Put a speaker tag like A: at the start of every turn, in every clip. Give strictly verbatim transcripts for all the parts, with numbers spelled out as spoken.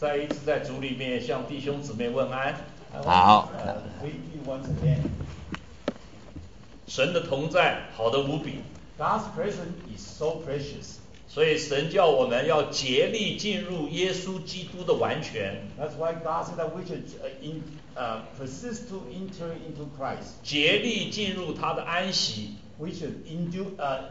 A: 再一次在主里面向弟兄姊妹问安。
B: 好。
A: 神的同在好得无比。
C: God's presence is so precious.
A: 所以神叫我们要竭力进入耶稣基督的完全。
C: That's why God said that we should in, uh, persist to enter into Christ.
A: 竭力进入他的安息。
C: We should endure, uh,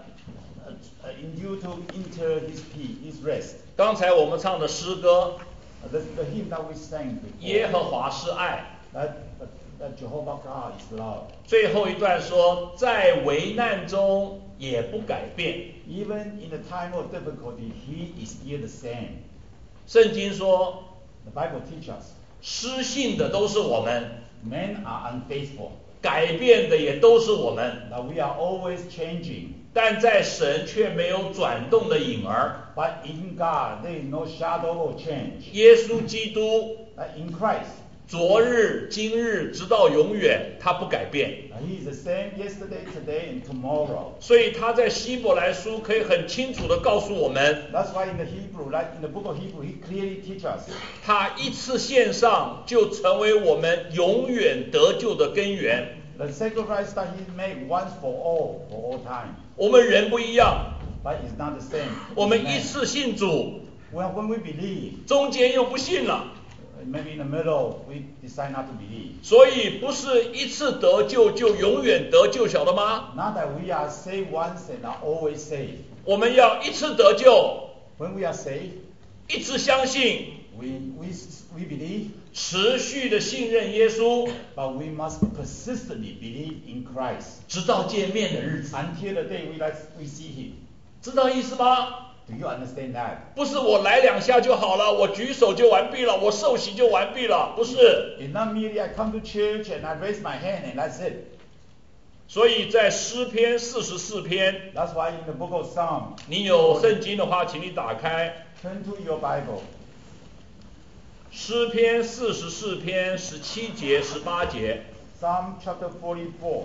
C: uh, endure to enter His peace, His rest.
A: 刚才我们唱的诗歌，
C: uh, the, the hymn that we sang before,
A: 耶和華是愛。
C: That, that Jehovah God is love.
A: 最後一段說，在危難中也不改變。
C: Even in the time of difficulty, He is still the same.
A: 聖經說
C: The Bible teaches us.
A: 失信的都是我們
C: Men are unfaithful.
A: 改變的也都是我們
C: That we are always changing.
A: 但在神卻沒有轉動的影兒
C: But in God, there is no shadow of change.
A: 耶穌基督
C: That in Christ,
A: 昨日今日直到永遠他不改變
C: He is the same yesterday, today, and tomorrow.
A: 所以他在希伯來書可以很清楚地告訴我們
C: That's why in the Hebrew, like in the book of Hebrew, He clearly teaches us.
A: 他一次獻上就成為我們永遠得救的根源
C: The sacrifice that He made once for all, for all time.
A: 我們人不一樣
C: But it's not the same.
A: 我們一次信主
C: Well, when we believe,
A: 中間又不信了
C: maybe in the middle, we decide not to believe.
A: 所以不是一次得救就永遠得救，曉得嗎？
C: Not that we are saved once and are always saved.
A: 我們要一次得救
C: When we are saved,
A: 一次相信
C: we, we, we believe,
A: 持續的信任耶穌
C: but we must persistently believe in Christ
A: 直到見面的日子
C: until the day we, like, we see Him.
A: 知道意思嗎？
C: Do you understand that?
A: 不是我來兩下就好了，我舉手就完畢了，我受洗就完畢了，不是。
C: It's not merely I come to church and I raise my hand and that's it.
A: 所以在詩篇四十四篇，
C: That's why in the book of Psalm,
A: 你有聖經的話，請你打開
C: turn to your Bible.
A: 詩篇四十四篇十七節、十八節。
C: Psalm chapter forty-four.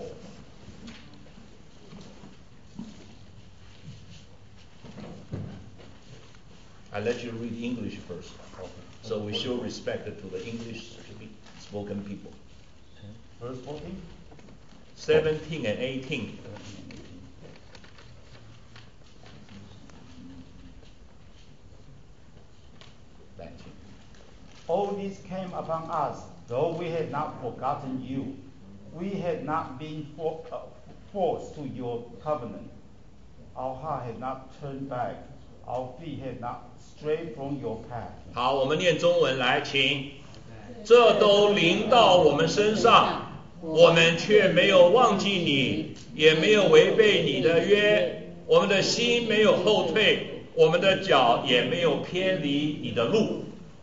A: I let you read English first, so we show respect to the English spoken people.
C: Verse fourteen.
A: Seventeen and eighteen.
C: All this came upon us, though we had not forgotten you. We had not been for, uh, forced to your covenant. Our heart had not turned back. Our feet had not strayed from your path.
A: 好，我们念中文来，请。这都临到我们身上，我们却没有忘记你，也没有违背你的约。我们的心没有后退，我们的脚也没有偏离你的路。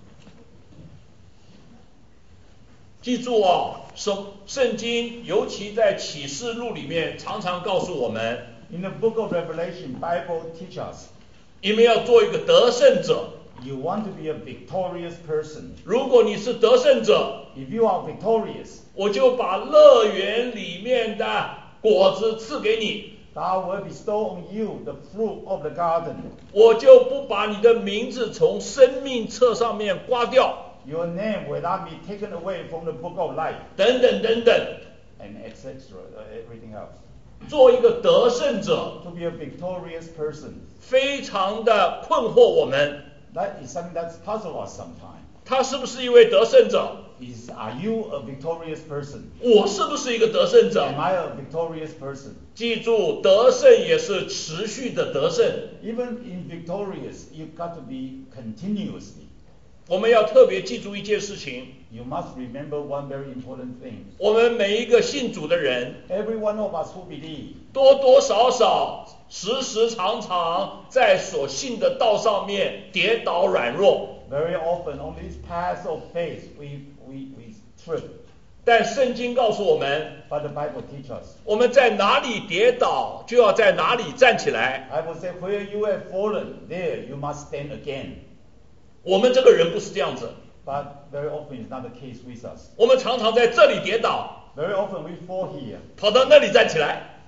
A: 记住哦，圣圣经尤其在启示录里面常常告诉我们，
C: In the book of Revelation, Bible teaches us,
A: 你们要做一个得胜者。
C: you want to be a victorious person.
A: 如果你是得胜者，
C: If you are victorious,
A: 我就把乐园里面的果子赐给你，
C: God will bestow on you the fruit of the garden.
A: 我就不把你的名字从生命册上面刮掉，
C: Your name will not be taken away from the book of life,
A: 等等等等。
C: and et cetera. Everything else.
A: 做一个得胜者，
C: To be a victorious person.
A: 非常的困惑我们，
C: That is something that's puzzled us sometimes.
A: 他是不是一位得胜者？
C: Is are you a victorious person?
A: 我是不是一个得胜者？
C: Am I a victorious person?
A: 记住，得胜也是持续的得胜。
C: Even in victorious, you've got to be continuously.
A: 我们要特别记住一件事情，
C: You must remember one very important thing.
A: 我们每一个信主的人，
C: Every one of us who believe,
A: 多多少少、时时常常在所信的道上面跌倒软弱。
C: very often on this path of faith, we, we, we trip.
A: 但圣经告诉我们，
C: But the Bible teaches us.
A: 我们在哪里跌倒，就要在哪里站起来。
C: I will say, where you have fallen, there you must stand again.
A: 我们这个人不是这样子，
C: But very often it's not the case with us.
A: 我们常常在这里跌倒，
C: Very often we fall here,
A: 跑到那里站起来。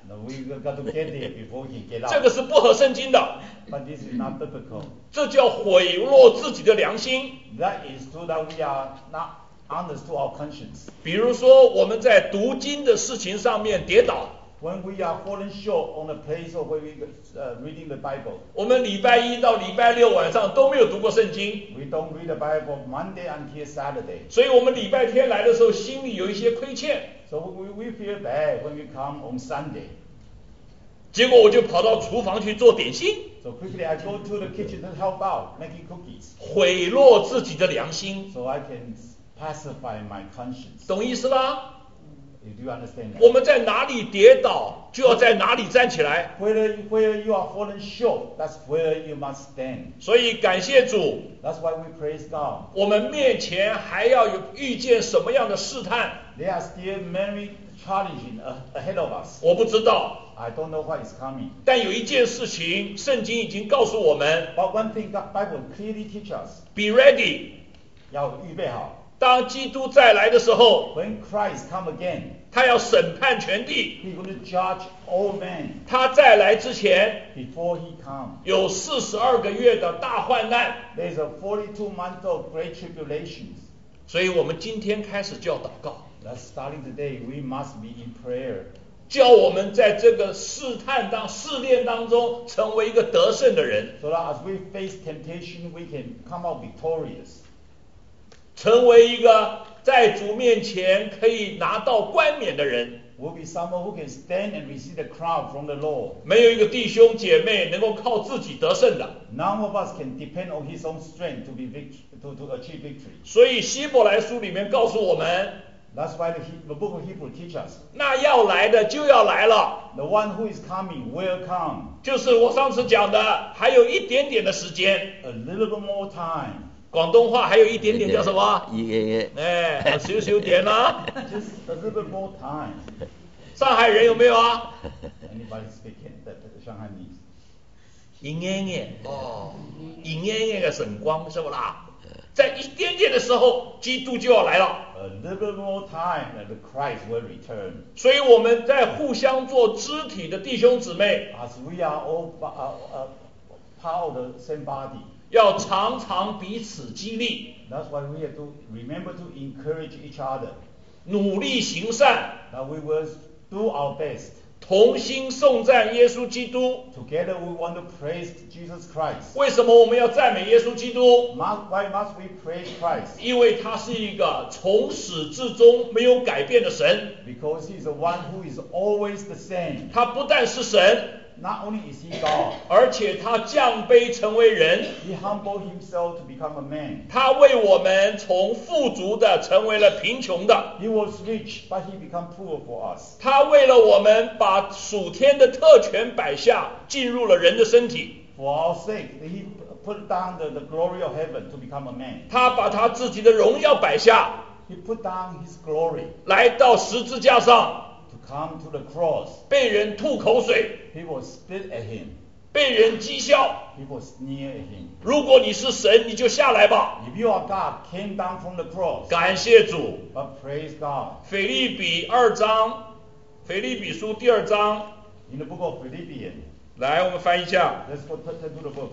C: No, we got to get there before we can get
A: 这
C: out.
A: 个是不合圣经的，
C: But this is not biblical.
A: 这叫毁落自己的良心。
C: That is so that we are not honest to our conscience.
A: 比如说我们在读经的事情上面跌倒，
C: When we are falling short on the place of where we uh, reading the Bible,
A: 我们礼拜一到礼拜六晚上都没有读过圣经，
C: we don't read the Bible Monday until Saturday.
A: 所以我们礼拜天来的时候心里有一些亏欠，
C: So we, we feel bad when we come on Sunday.
A: 结果我就跑到厨房去做点心，
C: So quickly I go to the kitchen to help out making cookies,
A: 毁落自己的良心，
C: so I can pacify my conscience.
A: 懂意思啦？
C: You do understand
A: 我
C: that?
A: 们在哪里跌倒，就要在哪里站起来。
C: Whether where you are falling short, that's where you must stand.
A: 所以感谢主，
C: That's why we praise God.
A: 我们面前还要有遇见什么样的试探，
C: There are still many challenges a- ahead of us.
A: 我不知道。
C: I don't know what is coming.
A: 但有一件事情，圣经已经告诉我们
C: But one thing that Bible clearly teaches us,
A: ：be ready。
C: 要预备好。
A: 当基督再来的时候，
C: When Christ come again,
A: 他要审判全地。
C: He's going to judge all men.
A: 他再来之前，
C: Before He come,
A: 有四十二个月的大患难，
C: there's a forty-two month of great tribulations.
A: 所以我们今天开始就要祷告，
C: That's starting today. We must be in prayer.
A: 叫我们在这个试探当试炼当中，成为一个得胜的人，
C: So that as we face temptation, we can come out victorious.
A: 成为一个在主面前可以拿到冠冕的人。
C: We'll be someone who can stand and receive the crown from the Lord.
A: 没有一个弟兄姐妹能够靠自己得胜的。
C: None of us can depend on his own strength to be vict- to, to achieve victory.
A: 所以希伯来书里面告诉我们，
C: That's why the, He- the book of Hebrew teaches us.
A: 那要来的就要来了，
C: The one who is coming will come.
A: 就是我上次讲的，还有一点点的时间。
C: A little bit more time.
A: 广东话还有一点点叫什么？
B: 一个月，
A: 哎，少少點啦。
C: Just a little bit more time.
A: 上海人有没有啊？
C: Anybody speaking that that Shanghainese?
A: 一眼眼哦，一眼眼的晨光是不啦？在一点点的时候，基督就要来了。
C: A little bit more time and the Christ will return.
A: 所以我们在互相做肢体的弟兄姊妹，
C: As we are all uh, uh, part of the same body.
A: 要常常彼此激励，
C: That's why we have to remember to encourage each other.
A: 努力行善，
C: That we will do our best.
A: 同心颂赞耶稣基督。
C: Together we want to praise Jesus Christ.
A: 为什么我们要赞美耶稣基督？
C: Must, why must we praise Christ?
A: 因为他是一个从始至终没有改变的神。
C: Because He's the one who is always the same.
A: 他不但是神，
C: Not only is He God,
A: 而且他降卑成为人。
C: He humbled Himself to become a man.
A: 他为我们从富足的成为了贫穷的。
C: He was rich, but He became poor for us.
A: 他为了我们把属天的特权摆下，进入了人的身体。
C: For our sake, He put down the, the glory of heaven to become a man.
A: 他把他自己的荣耀摆下，
C: He put down His glory
A: 来到十字架上，
C: to come to the cross.
A: 被人吐口水，
C: People spit at Him.
A: 被人讥笑。
C: People sneer at Him.
A: 如果你是神，你就下来吧。
C: If you are God, came down from the cross.
A: 感谢主。
C: But praise God.
A: 腓立比二章，腓立比书第二章，
C: In the book of Philippians,
A: 来，我们翻一下。
C: let's go turn to the book.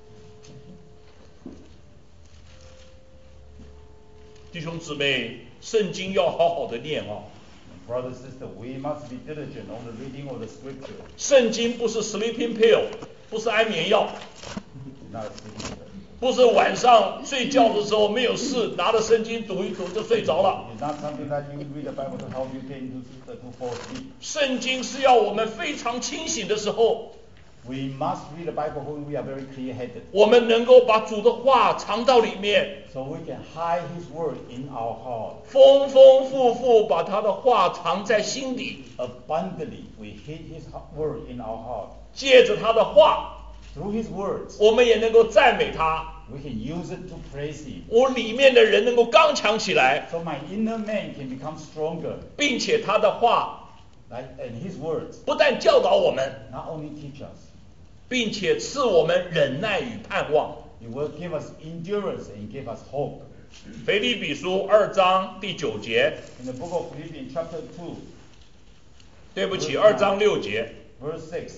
A: 弟兄姊妹，圣经要好好的念哦。
C: Brother, sister, we must be diligent on the reading of the scripture.
A: 圣经不是 sleeping pill，不是安眠药，
C: Not sleeping.
A: 不是晚上睡觉的时候没有事，拿着圣经读一读就睡着了。
C: It's not something that you read the Bible to help you get into to fall asleep.
A: 圣经是要我们非常清醒的时候，
C: We must read the Bible when we are very clear-headed,
A: 我们能够把主的话藏到里面，
C: so we can hide His word in our heart.
A: 丰丰富富把他的话藏在心底，
C: Abundantly, we hid His word in our heart.
A: 借着他的话，
C: Through His words,
A: 我们也能够赞美他，
C: we can use it to praise Him.
A: 我里面的人能够刚强起来，
C: So my inner man can become stronger.
A: 并且他的话
C: Like, and His words
A: 不但教导我们，
C: not only teach us,
A: 并且赐我们忍耐与盼望。
C: it will give us endurance and give us hope.
A: 腓立比书二章第九节，
C: In the book of Philippians chapter two,
A: 对不起，二章六节。
C: Verse six.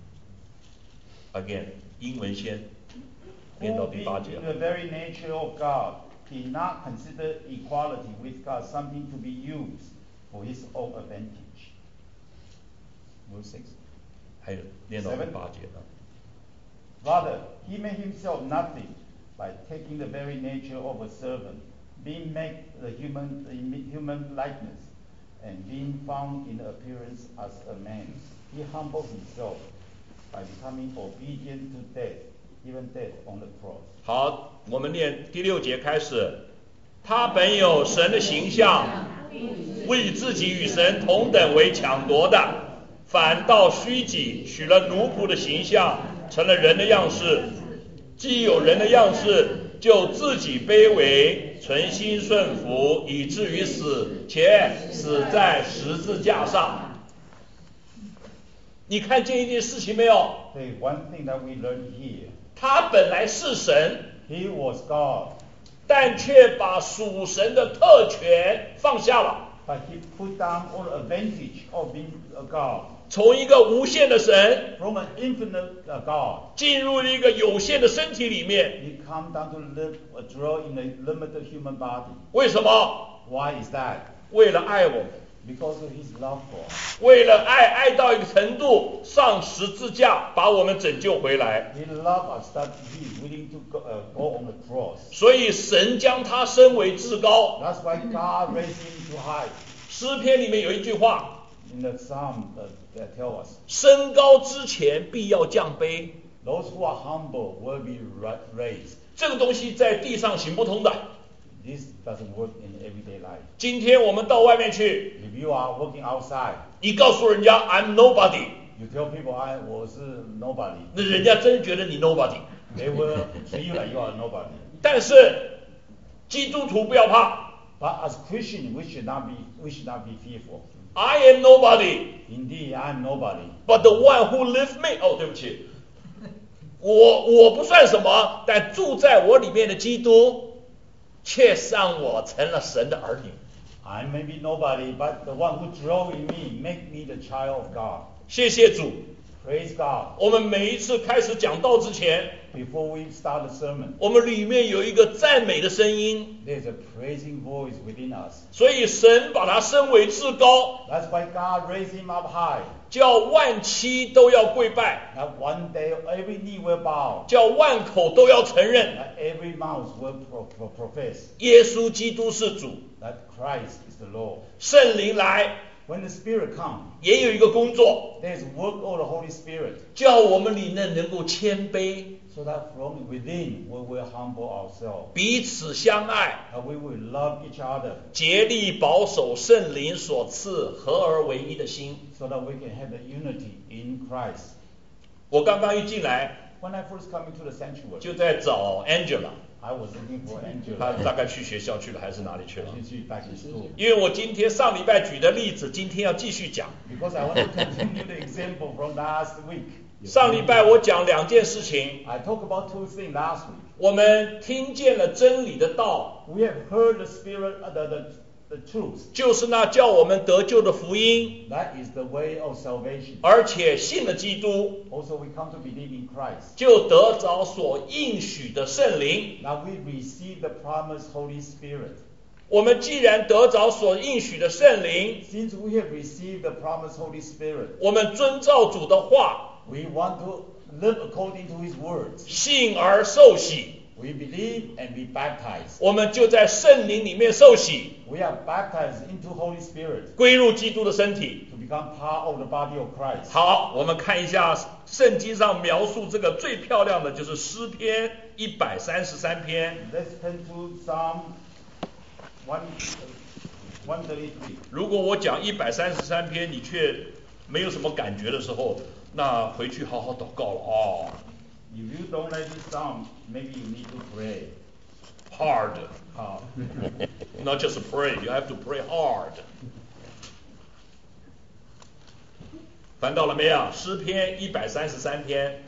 A: Again， 英文先，念到第八节。
C: Who being the very nature of God did not consider equality with God something to be used for his own advantage. Verse six.
A: 还有念到第八节啊。
C: Rather, he made himself nothing by taking the very nature of a servant, being made the human, the human likeness, and being found in appearance as a man. He humbled himself by becoming obedient to death, even death on the cross.
A: 好，我们念第六节开始。他本有神的形象，为自己与神同等为抢夺的，反倒虚己，取了奴仆的形象，成了人的样式。既有人的样式，就自己卑微，存心顺服，以至于死，且死在十字架上。你看见一件事情没有？
C: The one thing that we learn here,
A: 他本来是神，
C: he was God,
A: 但却把属神的特权放下了，
C: but he put down all the advantage of being a God.
A: 从一个无限的神
C: From an infinite uh, God,
A: 进入了一个有限的身体里面。
C: he come down to live, uh, dwell in a limited human body.
A: 为什么？
C: Why is that?
A: 为了爱我们，
C: Because of his love for us.
A: 为了爱爱到一个程度，上十字架把我们拯救回来。
C: He loved us that he is willing to go, uh, go on the cross.
A: 所以神将他升为至高。
C: That's why God raised him to high.
A: 诗篇里面有一句话：
C: In the psalm uh, that tell us,
A: 升高之前必要降卑。
C: those who are humble will be ra- raised.
A: 这个东西在地上行不通的。
C: This doesn't work in everyday life.
A: 今天我们到外面去，
C: If you are working outside,
A: 你告诉人家 I'm nobody，
C: you tell people, I was nobody.
A: 那人家真觉得你 nobody。
C: They will treat you like you are nobody.
A: 但是基督徒不要怕
C: But as Christians, we should not be, we should not be fearful.
A: ，I am nobody，
C: Indeed, I am nobody.
A: but the one who lives me， 哦，对不起，我我不算什么，但住在我里面的基督，却让我成了神的儿女。
C: I may be nobody, but the one who dwells in me make me the child of God.
A: 谢谢主。
C: Praise God.
A: 我们每一次开始讲道之前，
C: Before we start the sermon,
A: 我们里面有一个赞美的声音，
C: there's a praising voice within us.
A: 所以神把他升为至高，
C: That's why God raised him up high.
A: 叫万膝都要跪拜，
C: That one day every knee will bow.
A: 叫万口都要承认，
C: That every mouth will pro- pro- profess
A: 耶稣基督是主。
C: that Christ is the Lord.
A: 圣灵来
C: When the Spirit comes,
A: 也有一个工作，
C: there's work of the Holy Spirit,
A: 叫我们里面能够谦卑，
C: so that from within we will humble ourselves,
A: 彼此相爱，
C: that we will love each other,
A: 竭力保守圣灵所赐合而为一的心。
C: so that we can have the unity in Christ.
A: 我刚刚一进来
C: When I first come into the sanctuary,
A: 就在找 Angela，
C: I was looking for
A: 她
C: Angela.
A: 大概去学校去了还是哪里去了？
C: She's back in school.
A: 因为我今天上礼拜举的例子，今天要继续讲。
C: Because I want to continue the example from last week.
A: 上礼拜我讲两件事情，
C: I talked about two things last week.
A: 我们听见了真理的道，
C: We have heard the Spirit, uh, the, the, the truth.
A: 就是那叫我们得救的福音，
C: That is the way of salvation.
A: 而且信了基督，
C: Also, we come to believe in Christ.
A: 就得着所应许的圣灵。
C: Now we receive the promised Holy Spirit.
A: 我们既然得着所应许的圣灵，
C: Since we have received the promised Holy Spirit,
A: 我们遵照主的话，
C: we want to live according to His words.
A: 信而受洗，
C: We believe and be baptized.
A: 我们就在圣灵里面受洗，
C: We are baptized into Holy Spirit
A: 归入基督的身体。
C: to become part of the body of Christ.
A: 好，我们看一下圣经上描述这个最漂亮的就是诗篇一百三十三篇。
C: Let's turn to Psalm one, one thirty-three.
A: 如果我讲一百三十三篇，你却没有什么感觉的时候，那回去好好祷告了哦。
C: If you don't like this psalm, maybe you need to pray
A: Hard,
C: hard.
A: not just pray, you have to pray hard. 翻到了没有？诗篇一百三十三篇。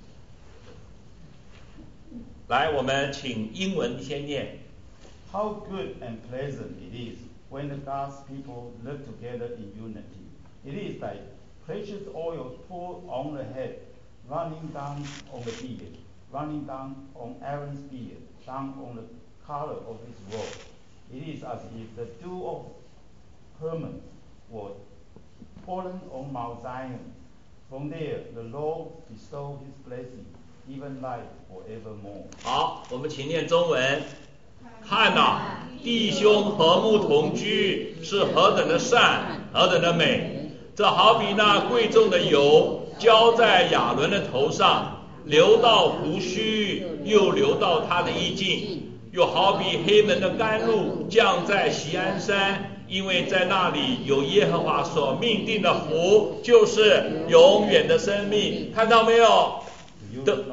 A: 来，我们请英文先念。
C: How good and pleasant it is when the God's people live together in unity. It is like precious oil poured on the head, running down on the beard, running down on Aaron's beard, down on the collar of his robe. It is as if the dew of Hermon was fallen on Mount Zion. From there, the Lord bestowed his blessing, even life forevermore.
A: 好，我们请念中文。看哪，弟兄和睦同居，是何等的善，何等的美！这好比那贵重的油浇在亚伦的头上，流到胡须，又流到他的衣襟；又好比黑门的甘露降在锡安山，因为在那里有耶和华所命定的福，就是永远的生命。看到没有？得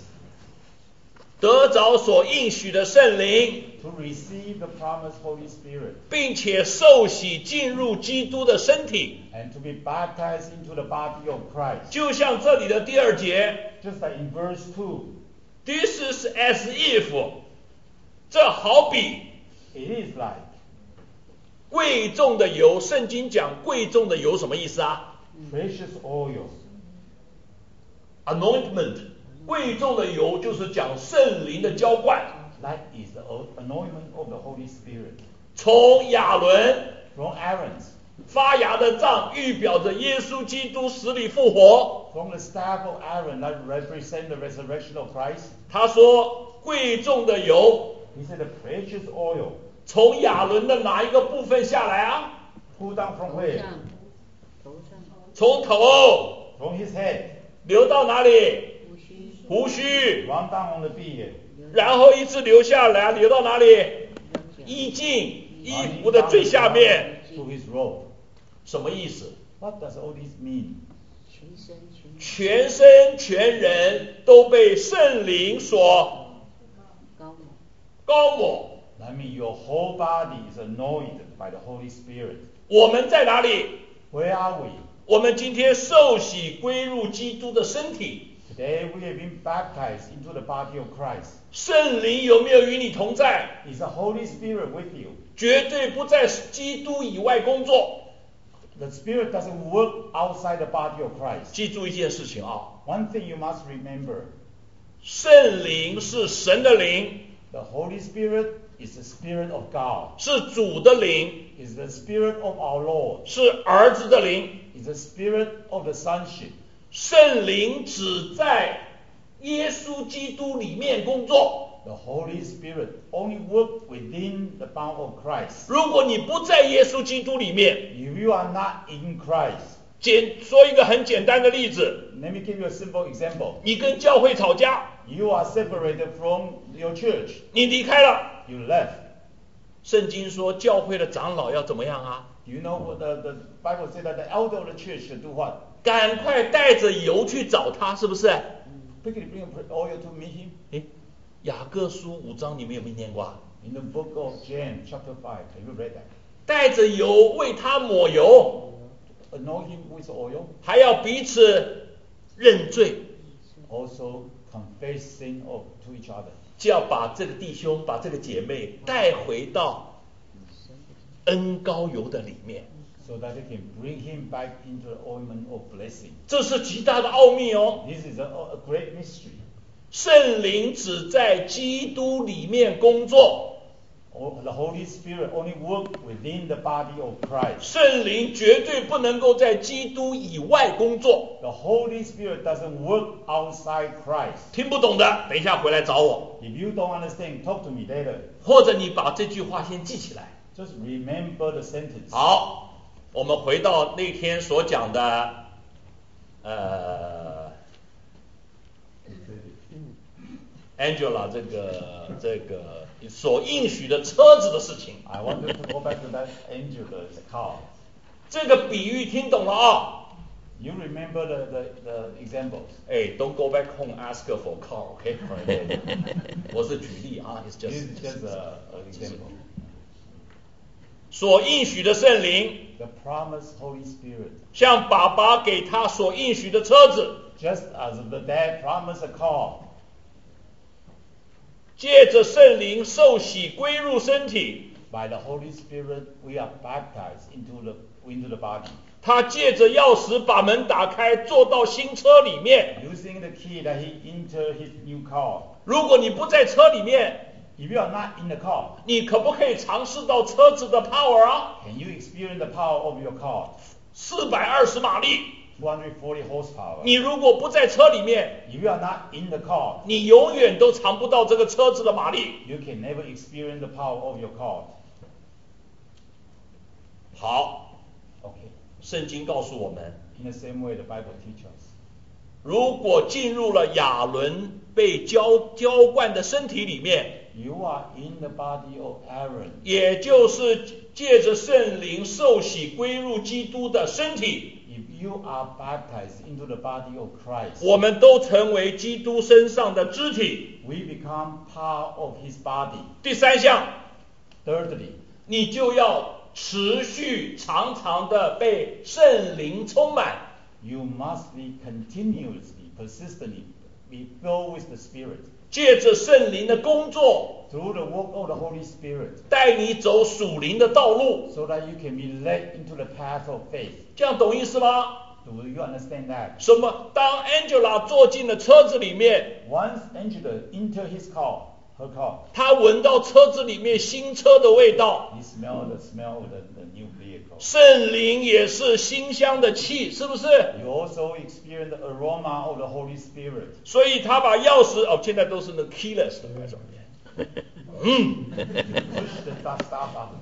A: 得着所应许的圣灵，
C: To receive the promised Holy Spirit,
A: 并且受洗进入基督的身体，
C: and to be baptized into the body of Christ.
A: 就像这里的第二节
C: Just like in verse two,
A: ，This is as if， 这好比
C: it is like
A: 贵重的油。圣经讲贵重的油什么意思啊
C: precious oil.
A: ？Anointment， 贵重的油就是讲圣灵的浇灌。
C: That is the anointment of the Holy Spirit.
A: 从亚伦
C: From Aaron's,
A: 发芽的杖，预表着耶稣基督死里复活。
C: from the staff of Aaron that represent the resurrection of Christ.
A: 他说，贵重的油
C: He said the precious oil
A: 从亚伦的哪一个部分下来啊？
C: pulled down from where?
A: 从头
C: From his head,
A: 流到哪里？胡须，
C: run down on the beard,
A: 然后一直流下来，流到哪里？衣襟，衣服的最下面。
C: to his robe.
A: 什么意思？
C: What does all this mean?
A: 全身全人都被圣灵所高抹。
C: That means your whole body is anointed by the Holy Spirit.
A: 我们在哪里？
C: Where are we?
A: 我们今天受洗归入基督的身体。
C: Today we have been baptized into the body of Christ.
A: 圣灵有没有与你同在？
C: Is the Holy Spirit with you?
A: 绝对不在基督以外工作。
C: The Spirit doesn't work outside the body of Christ.
A: 记住一件事情啊，
C: One thing you must remember,
A: 圣灵是神的灵，
C: the Holy Spirit is the Spirit of God,
A: 是主的灵，
C: is the Spirit of our Lord,
A: 是儿子的灵。
C: is the Spirit of the Sonship.
A: 圣灵只在耶稣基督里面工作。
C: The Holy Spirit only works within the bound of Christ.
A: 如果你不在耶稣基督里面，
C: If you are not in Christ,
A: 简说一个很简单的例子，
C: let me give you a simple example.
A: 你跟教会吵架，
C: You are separated from your church.
A: 你离开了，
C: You left.
A: 圣经说教会的长老要怎么样啊？
C: Do you know what the, the Bible said that the elder of the church should do what?
A: 赶快带着油去找他，是不是？
C: Quickly bring oil to meet him.
A: 诶，雅各书五章你们有没有念过啊？
C: In the book of James, chapter five, have you read that?
A: 带着油为他抹油，
C: Anoint him with oil.
A: 还要彼此认罪，
C: Also confess sin of to each other.
A: 就要把这个弟兄、把这个姐妹带回到恩膏油的里面。
C: So that they can bring him back into the ointment of blessing.
A: 这是极大的奥秘哦。
C: This is a, a great mystery.
A: 圣灵只在基督里面工作，
C: Oh, the Holy Spirit only works within the body of Christ.
A: 圣灵绝对不能够在基督以外工作。
C: The Holy Spirit doesn't work outside Christ.
A: 听不懂的，等一下回来找我，
C: If you don't understand, talk to me later.
A: 或者你把这句话先记起来。
C: Just remember the sentence.
A: 好，我们回到那天所讲的，呃 ，Angela 这个这个所应许的车子的事情。
C: I wanted to go back to that angel, the car.
A: 这个比喻听懂了啊？
C: You remember the, the, the examples.
A: 哎 ，Don't go back home ask for car，OK？、Okay? 我是举例啊 ，It's
C: This
A: just
C: is just a, an example.
A: 所应许的圣灵，
C: The promised Holy Spirit.
A: 像爸爸给他所应许的车子，
C: Just as the dad promised a car.
A: 借着圣灵受洗归入身体，
C: By the Holy Spirit, we are baptized into the, into the body.
A: 他借着钥匙把门打开，坐到新车里面。
C: Using the key that he entered his new car.
A: 如果你不在车里面，
C: If you are not in the car,
A: 你可不可以尝试到车子的 power 啊？
C: can you experience the power of your car?
A: 四百二十马力。
C: two hundred forty horsepower.
A: 你如果不在车里面，
C: If you are not in the car,
A: 你永远都尝不到这个车子的马力。
C: you can never experience the power of your car.
A: 好，
C: Okay.
A: 圣经告诉我们，
C: In the same way, the Bible teaches us.
A: 如果进入了亚伦被浇浇灌的身体里面，
C: You are in the body of Aaron.
A: 也就是借着圣灵受洗归入基督的身体，
C: If you are baptized into the body of Christ,
A: 我们都成为基督身上的肢体。
C: we become part of his body.
A: 第三项，
C: Thirdly,
A: 你就要持续常常的被圣灵充满。
C: you must be continuously, persistently be filled with the Spirit.
A: 借着圣灵的工作，
C: Through the work of the Holy Spirit,
A: 带你走属灵的道路，
C: so that you can be led into the path of faith.
A: 这样懂意思吗？
C: Do you understand that?
A: 什么？当 Angela 坐进了车子里面，
C: Once Angela entered his car, her car,
A: 她闻到车子里面新车的味道，
C: he smelled the smell of the, the new vehicle.
A: 圣灵也是馨香的气，是不是？
C: You also experience the aroma of the Holy Spirit.
A: 所以他把钥匙哦，现在都是那 keyless 的那种。嗯，
C: Push the stuff stuff up.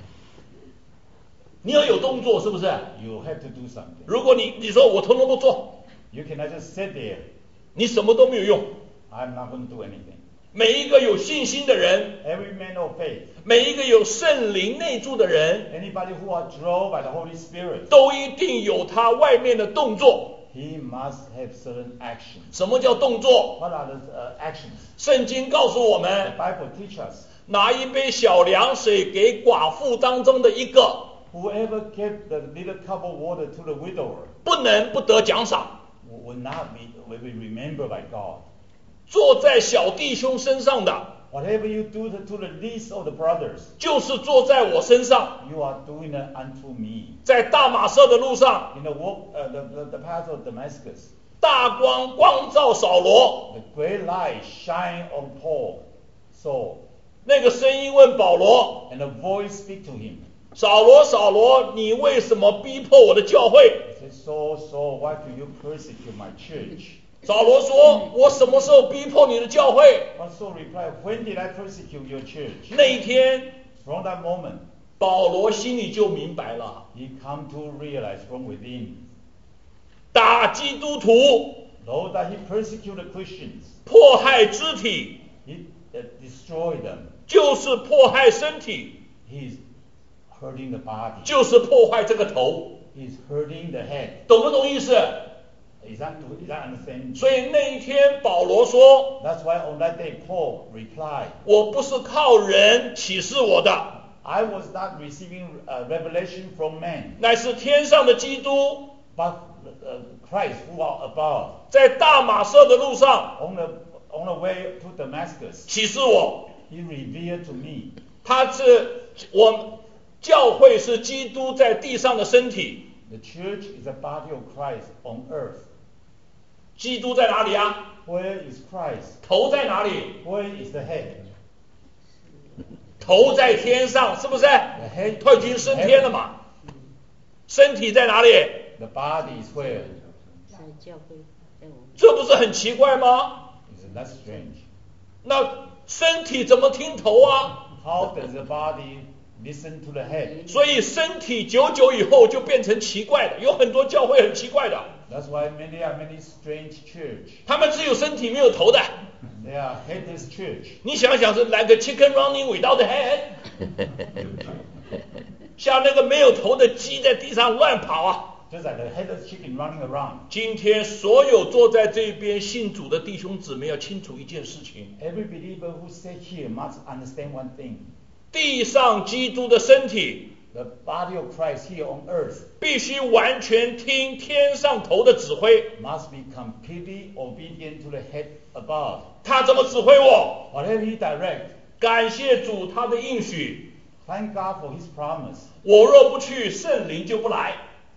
A: 你要有动作，是不是？
C: You have to do something.
A: 如果你你说我统统不做，
C: You cannot just sit there.
A: 你什么都没有用。
C: I'm not going to do anything.
A: 每一个有信心的人，
C: Every man of faith,
A: 每一个有圣灵内住的人，
C: anybody who are drawn by the Holy Spirit,
A: 都一定有他外面的动作。
C: he must have certain actions.
A: 什么叫动作？
C: What are the uh, actions?
A: 圣经告诉我
C: The
A: 们，
C: Bible teaches us.
A: 拿一杯小凉水给寡妇当中的一个，
C: Whoever gave the little cup of water to the widower
A: 不能不得奖赏。
C: will not be will be remembered by God.
A: 坐在小弟兄身上的，
C: Whatever you do to, to the least of the brothers,
A: 就是坐在我身上。
C: you are doing it unto me.
A: 在大马色的路上，
C: In the walk, uh, the, the, the path of Damascus,
A: 大光光照扫罗，
C: the great light shine on Paul, Saul,
A: 那个声音问保罗
C: and a voice speak to him.
A: 扫罗，扫罗，你为什么逼迫我的教会？
C: He said, Saul, Saul, why do you persecute my church?
A: 扫罗说：“我什么时候逼迫你的教会
C: But Saul replied, when did I persecute your？” church?
A: 那一天，
C: From that moment,
A: 保罗心里就明白了，
C: he come to realize from within,
A: 打基督徒、
C: though that he persecuted Christians,
A: 迫害肢体，
C: he uh, destroyed them.
A: 就是迫害身体，
C: He is hurting the body.
A: 就是破坏这个头，
C: He is hurting the head.
A: 懂不懂意思？
C: Is that, is that understand?
A: 所以那一天，保罗说
C: That's why on that day Paul replied,
A: 我不是靠人启示我的，
C: I was not receiving uh, revelation from man,
A: 乃是天上的基督，
C: but uh, Christ who are above.
A: 在大马色的路上
C: On the, on the way to Damascus,
A: 启示我，
C: he revealed to me.
A: 他是我教会是基督在地上的身体，
C: The church is a body of Christ on earth.
A: 基督在哪里啊？
C: Where is Christ?
A: 头在哪里？
C: Where is the head?
A: 头在天上，是不是？
C: The head
A: 他已经升天了嘛。身体在哪里？
C: The body is where?
B: 在教会，在我们
A: 这不是很奇怪吗？
C: Isn't that strange?
A: 那身体怎么听头啊？
C: How does the body listen to the head?
A: 所以身体久久以后就变成奇怪的，有很多教会很奇怪的，
C: That's why many are many strange church.
A: 他们只有身体没有头的。
C: They are headless church.
A: 你想想是 like a chicken running without a head， 像那个没有头的鸡在地上乱跑啊。
C: Just like the headless chicken running around.
A: 今天所有坐在这边信主的弟兄姊妹要清楚一件事情：
C: Every believer who sit here must understand one thing.
A: 地上基督的身体
C: The body of Christ here on earth
A: 必须完全听天上头的指挥。
C: must be completely obedient to the head above.
A: 他怎么指挥我？
C: Whatever he directs,
A: 感谢主他的应许。
C: thank God for his promise.
A: 我若不去，圣灵就不来。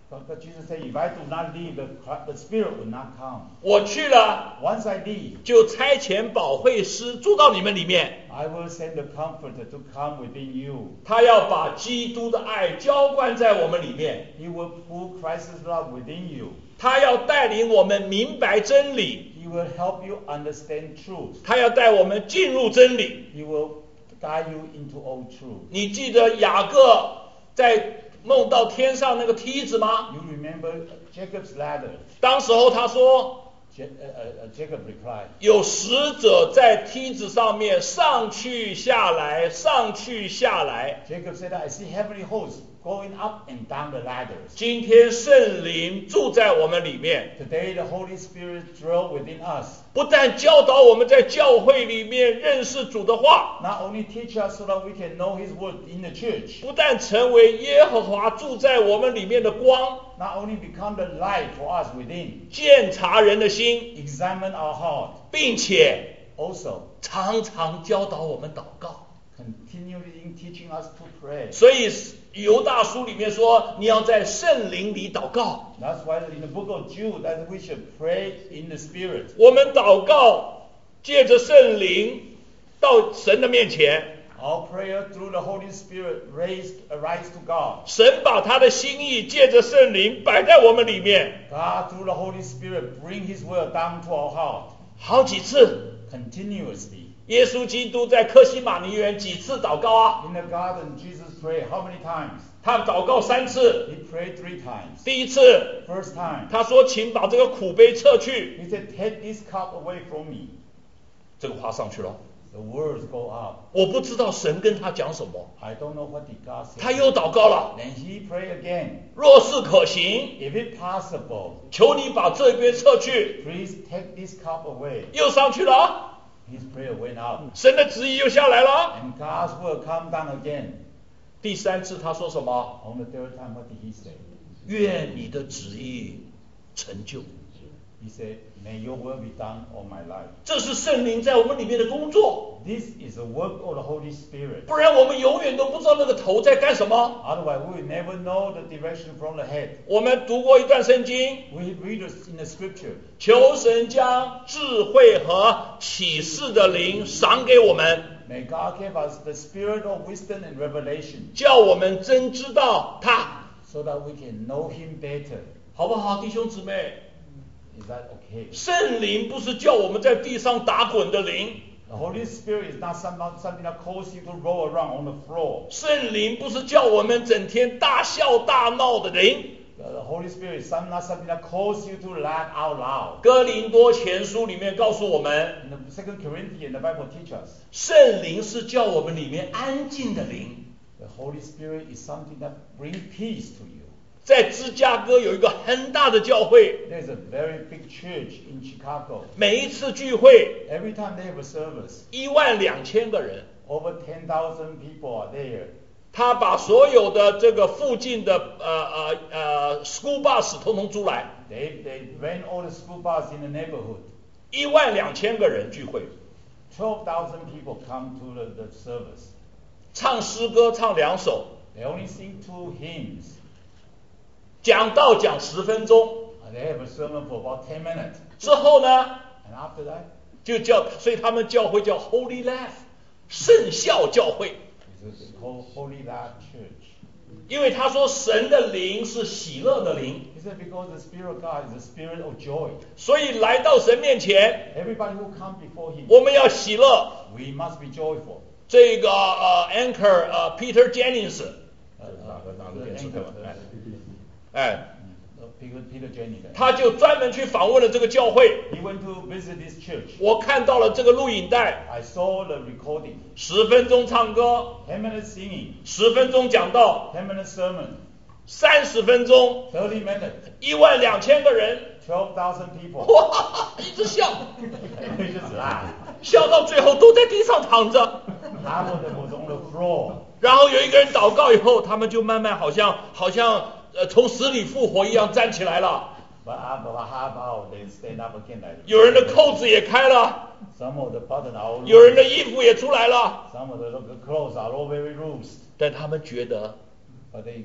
C: But Jesus said, if I do not leave, the, the Spirit will not come.
A: 我去了，
C: Once I leave,
A: 就差遣保惠师住到你们里面，
C: I will send the Comforter to come within you.
A: 他要把基督的爱浇灌在我们里面，
C: He will put Christ's love within you.
A: 他要带领我们明白真理，
C: He will help you understand truth.
A: 他要带我们进入真理。
C: He will guide you into all truth.
A: 你记得雅各在梦到天上那个梯子吗？
C: You remember Jacob's ladder.
A: 当时候他说，
C: Ja- uh, uh, Jacob replied,
A: 有使者在梯子上面上去下来，上去下来。
C: Jacob said, I see heavenly hosts going up and down the ladders.
A: 今天圣灵住在我们里面，
C: Today the Holy Spirit dwells within us.
A: 不但教导我们在教会里面认识主的话，
C: Not only teach us so that we can know His word in the church.
A: 不但成为耶和华住在我们里面的光，
C: Not only become the light for us within.
A: 鉴察人的心，
C: Examine our heart.
A: 并且
C: Also,
A: 常常教导我们祷告。
C: continually teaching us to pray.
A: 所以犹大书里面说，你要在圣灵里祷告。
C: That's why in the book of Jude, that we should pray in the Spirit.
A: 我们祷告，借着圣灵到神的面前，
C: Our prayer through the Holy Spirit raised, arise to God.
A: 神把他的心意借着圣灵摆在我们里面，
C: God through the Holy Spirit bring His will down to our heart
A: 好几次。
C: continuously.
A: 耶稣基督在客西马尼园几次祷告啊？
C: In the garden, Jesus prayed how many times?
A: 他祷告三次。
C: He prayed three times.
A: 第一次，
C: First time,
A: 他说：“请把这个苦杯撤去。
C: He said, take this cup away from me. ”
A: 这个话上去了。
C: The words go up.
A: 我不知道神跟他讲什么，
C: I don't know what did God say.
A: 他又祷告了。
C: Then he prayed again.
A: 若是可行，
C: If it possible,
A: 求你把这杯撤去。
C: please take this cup away.
A: 又上去了。
C: His prayer went up.
A: 神的旨意又下来了。
C: And God's will come down again.
A: 第三次他说什么？
C: On the third time, what did he say?
A: 愿你的旨意成就。
C: He said, may your will be done on my life.
A: 这是圣灵在我们里面的工作，
C: This is the work of the Holy Spirit.
A: 不然我们永远都不知道那个头在干什么。
C: Otherwise, we will never know the direction from the head.
A: 我们读过一段圣经，
C: We read it in the scripture.
A: 求神将智慧和启示的灵赏给我们，
C: May God give us the spirit of wisdom and revelation
A: 叫我们真知道他，
C: so that we can know Him better.
A: 好不好，弟兄姊妹？
C: Is that okay?
A: 圣灵不是叫我们在地上打滚的灵，
C: The Holy Spirit is not some- something that causes you to roll around on the floor.
A: 圣灵不是叫我们整天大笑大闹的灵。
C: The the Holy Spirit is some- not something that causes you to laugh out loud.
A: 哥林多前书里面告诉我们，
C: In the Second Corinthians, the Bible teaches us
A: 圣灵是叫我们里面安静的灵。
C: the Holy Spirit is something that brings peace to you.
A: 在芝加哥有一个很大的教会，
C: There's a very big church in Chicago.
A: 每一次聚会
C: Every time they have a service,
A: 一万两千个人，
C: over ten thousand people are there.
A: 他把所有的这个附近的呃呃呃 school bus 统统租来，
C: They, they rent all the school bus in the neighborhood.
A: 一万两千个人聚会，
C: twelve thousand people come to the, the service.
A: 唱诗歌唱两首，
C: They only sing two hymns.
A: 讲道讲十分钟，
C: And they have a sermon for about ten minutes.
A: 之后呢
C: And after that,
A: 就叫，所以他们教会叫 Holy Life 圣孝教会，
C: it's called Holy Life Church.
A: 因为他说神的灵是喜乐的灵，
C: He said because the Spirit of God is the Spirit of joy.
A: 所以来到神面前，
C: Everybody who come before Him,
A: 我们要喜乐。
C: we must be joyful.
A: 这个呃 Anchor 呃 Peter Jennings，
C: Uh,
A: 哪个哪个
C: the
A: 电视
C: anchor,
A: 台
C: the-
A: 哎，
C: uh, Peter, Peter Jennings.
A: 他就专门去访问了这个教会。
C: He went to visit this church.
A: 我看到了这个录影带，
C: I saw the recording.
A: 十分钟唱歌，
C: ten minutes singing,
A: 十分钟讲道，
C: ten minutes sermon,
A: 三十分钟，
C: thirty minutes,
A: 一万两千个人，
C: twelve thousand people.
A: 哇，一直笑，
C: They just laughed.
A: 笑到最后都在地上躺着。
C: Half of them was on the floor.
A: 然后有一个人祷告以后，他们就慢慢好像好像呃从死里复活一样站起来了。
C: But after a half hour, they stand up again. Like
A: 有人的扣子也开了，
C: some of the button are all
A: 有人的
C: loose.
A: 衣服也出来了，
C: Some of the, the clothes are all very loose.
A: 但他们觉得
C: But they,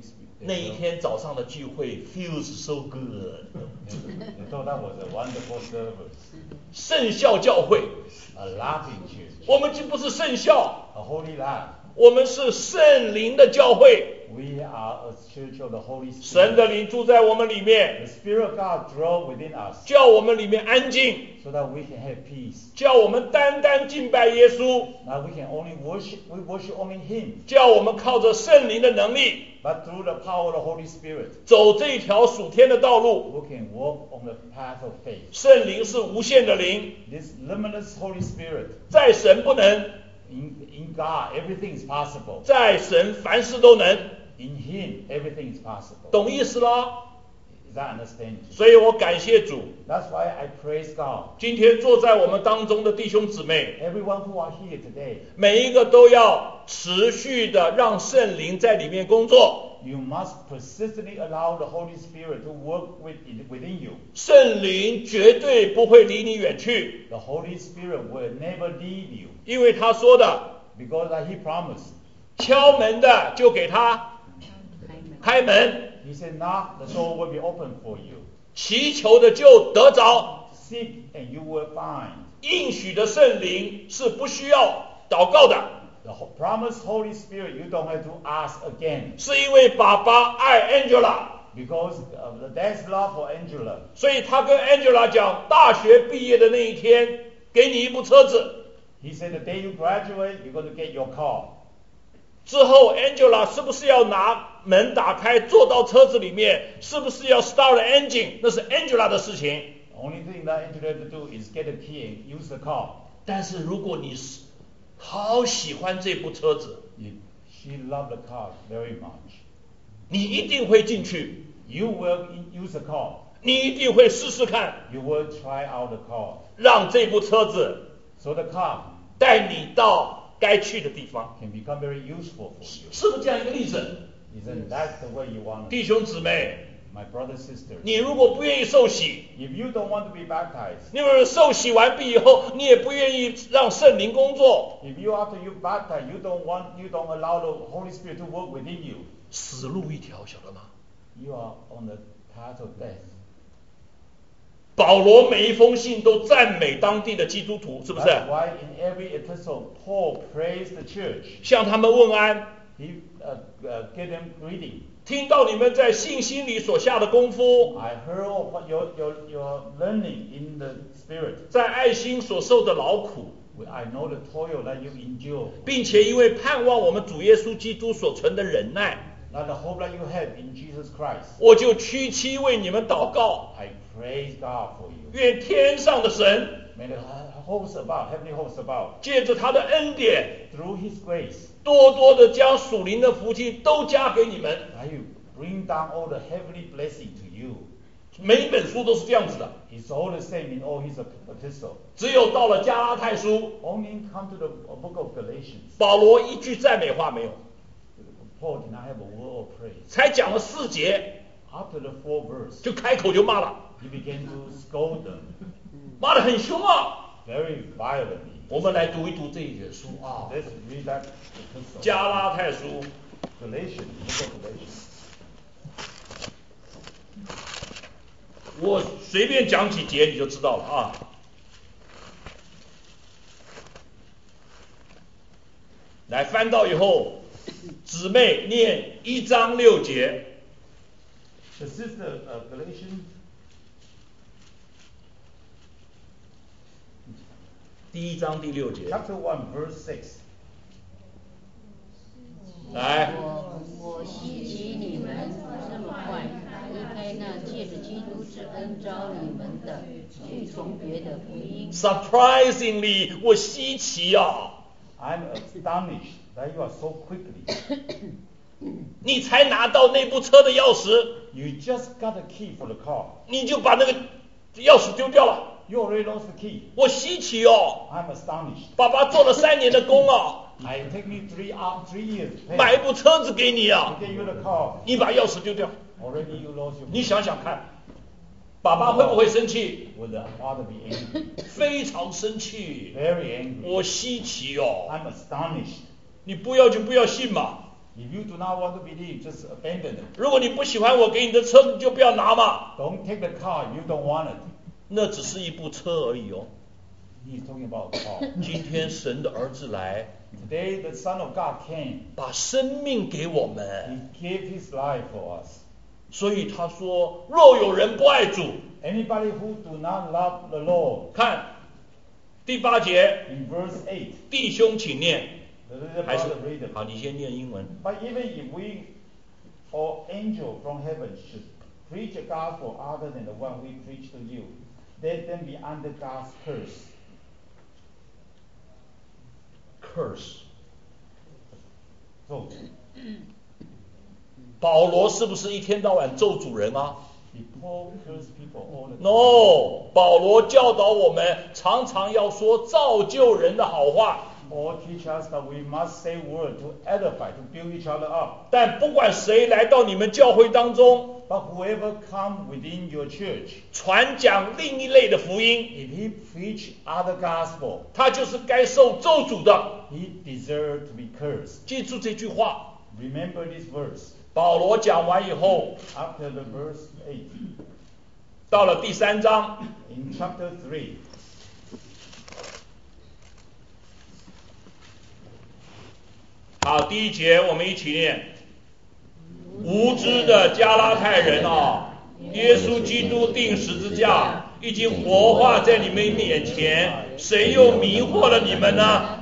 A: 那一天早上的聚会 feels so good。
C: They thought that was a wonderful service.
A: 圣孝教会，
C: A laughing church.
A: 我们既不是圣孝，
C: A holy laugh.
A: 我们是圣灵的教会。
C: We are a church of the Holy
A: 神的
C: Spirit.
A: 灵住在我们里
C: The
A: 面，
C: Spirit of God dwells within us
A: 叫我们里面安静，
C: so that we can have peace.
A: 叫我们单单敬拜耶稣，
C: Now we can only worship, we worship only Him.
A: 叫我们靠着圣灵的能力，
C: But through the power of the Holy Spirit,
A: 走这一条属天的道路。
C: we can walk on the path of faith.
A: 圣灵是无限的灵，
C: This limitless Holy Spirit,
A: 在神不能，
C: in, in God, everything is possible.
A: 在神凡事都能，
C: In Him, everything is possible.
A: 懂意思了？
C: Is that understanding?
A: 所以我感谢主，
C: That's why I praise God.
A: 今天坐在我们当中的弟兄姊妹，
C: Everyone who are here today,
A: 每一个都要持续的让圣灵在里面工作。
C: you must persistently allow the Holy Spirit to work within, within you.
A: 圣灵绝对不会离你远去，
C: The Holy Spirit will never leave you
A: 因为他说的，
C: because like He promised.
A: 敲门的就给他开门，
C: He said, knock, the door will be open for you.
A: 祈求的就得着。
C: Seek and you will find.
A: 应许的圣灵是不需要祷告的，
C: The ho- promised Holy Spirit, you don't have to ask again
A: 是因为爸爸爱 Angela，
C: because of the dad's love for Angela.
A: 所以他跟 Angela 讲，大学毕业的那一天给你一部车子。
C: He said, the day you graduate, you're going to get your car.
A: 之后 Angela 是不是要拿门打开，坐到车子里面？是不是要 start the engine？ 那是 Angela 的事情。
C: The only thing that Angela had to do is get the key and use the car.
A: 但是如果你是好喜欢这部车子，
C: If she loved the car very much,
A: 你一定会进去，
C: you will in- use the car.
A: 你一定会试试看，
C: You will try out the car.
A: 让这部车子
C: So the car
A: 带你到该去的地方。
C: can become very useful for you.
A: 是不是这样一个例子？
C: Isn't that the way you want it?
A: 弟兄姊妹，
C: My brothers, sisters,
A: 你如果不愿意受洗，
C: if you don't want to be baptized,
A: 因为受洗完毕以后，你也不愿意让圣灵工作，
C: if you after you baptized, you don't want, you don't allow the Holy Spirit to work within you,
A: 死路一条，晓得吗？
C: you are on the path of death.
A: 保罗每一封信都赞美当地的基督徒，是不是？
C: That's why in every epistle, Paul praised the church.
A: 向他们问安，
C: He uh, uh, gave them greeting.
A: 听到你们在信心里所下的功夫，
C: I heard of what your, your, your learning in the Spirit.
A: 在爱心所受的劳苦，
C: I know the toil that you endure,
A: 并且因为盼望我们主耶稣基督所存的忍耐，
C: that the hope that you have in Jesus Christ.
A: 我就屈膝为你们祷告，
C: I praise God for you.
A: 愿天上的神
C: May the hosts above, heavenly hosts above,
A: 借着他的恩典，
C: through His grace,
A: 多多的将属灵的福气都加给你们。
C: that you bring down all the heavenly blessing to you.
A: 每一本书都是这样子的，
C: It's all the same in all His epistles.
A: 只有到了加拉太书，
C: Only come to the book of Galatians.
A: 保罗一句赞美话没有，
C: Paul did not have a word of praise.
A: 才讲了四节，
C: After the fourth verse,
A: 就开口就骂了，
C: he began to scold them
A: 骂得很凶啊。
C: very violently.
A: 我们来读一读这一节书啊，
C: Let's read that epistle.
A: 加拉太书
C: Galatians, book of Galatians.
A: 我随便讲几节你就知道了啊。来翻到以后，姊妹念一章六节。
C: The sister of Galatians,
A: 第一章第六节，
C: chapter one, verse six.
A: 来，
B: 我我希奇你们这么快离开那借着基督之恩招你们的，去从别的福音。
A: surprisingly， 我稀奇啊，
C: I'm astonished that you are so quickly.
A: 你才拿到那部车的钥匙，
C: You just got the key for the car.
A: 你就把那个钥匙丢掉了，
C: You already lost the key.
A: 我稀奇哦。
C: I'm astonished.
A: 爸爸做了三年的工啊，
C: I take me three out three years. to pay.
A: 买一部车子给你
C: To
A: 啊，
C: get you the car.
A: 你把钥匙丢掉，
C: Already you lost your.
A: 你想想看，爸爸会不会生气？
C: Will the father be angry?
A: 非常生气，
C: Very angry.
A: 我稀奇哦。
C: I'm astonished.
A: 你不要就不要信嘛，
C: If you do not want to believe, just abandon it.
A: 如果你不喜欢我给你的车，你就不要拿嘛。
C: Don't take the car if you don't want it.
A: 那只是一部车而已哦。
C: He's talking about a car.
A: 今天神的儿子来，
C: Today the Son of God came.
A: 把生命给我们，
C: He gave his life for us.
A: 所以他说：若有人不爱主，
C: Anybody who do not love the Lord.
A: 看第八节，
C: In verse eight,
A: 弟兄请念，
C: the little
A: 还是
C: brother read it.
A: 好，你先念英文。
C: But even if we or angel from heaven should preach a gospel other than the one we preach to you, let them be under God's curse.
A: Curse，
C: So,
A: 保罗是不是一天到晚咒主人啊
C: he Paul curse people all the time.
A: ？No，保罗教导我们常常要说造就人的好话。
C: Paul teach us that we must say word to edify, to build each other up.
A: 但不管谁来到你们教会当中，
C: But whoever come within your church,
A: 传讲另一类的福音，
C: if he preach other gospel,
A: 他就是该受咒诅的。
C: he deserve to be cursed.
A: 记住这句话。
C: Remember this verse.
A: 保罗讲完以后，
C: After the verse eight,
A: 到了第三章，
C: in chapter three,
A: 好，第一节我们一起念：无知的加拉太人啊，耶稣基督钉十字架，已经活化在你们眼前，谁又迷惑了你们呢？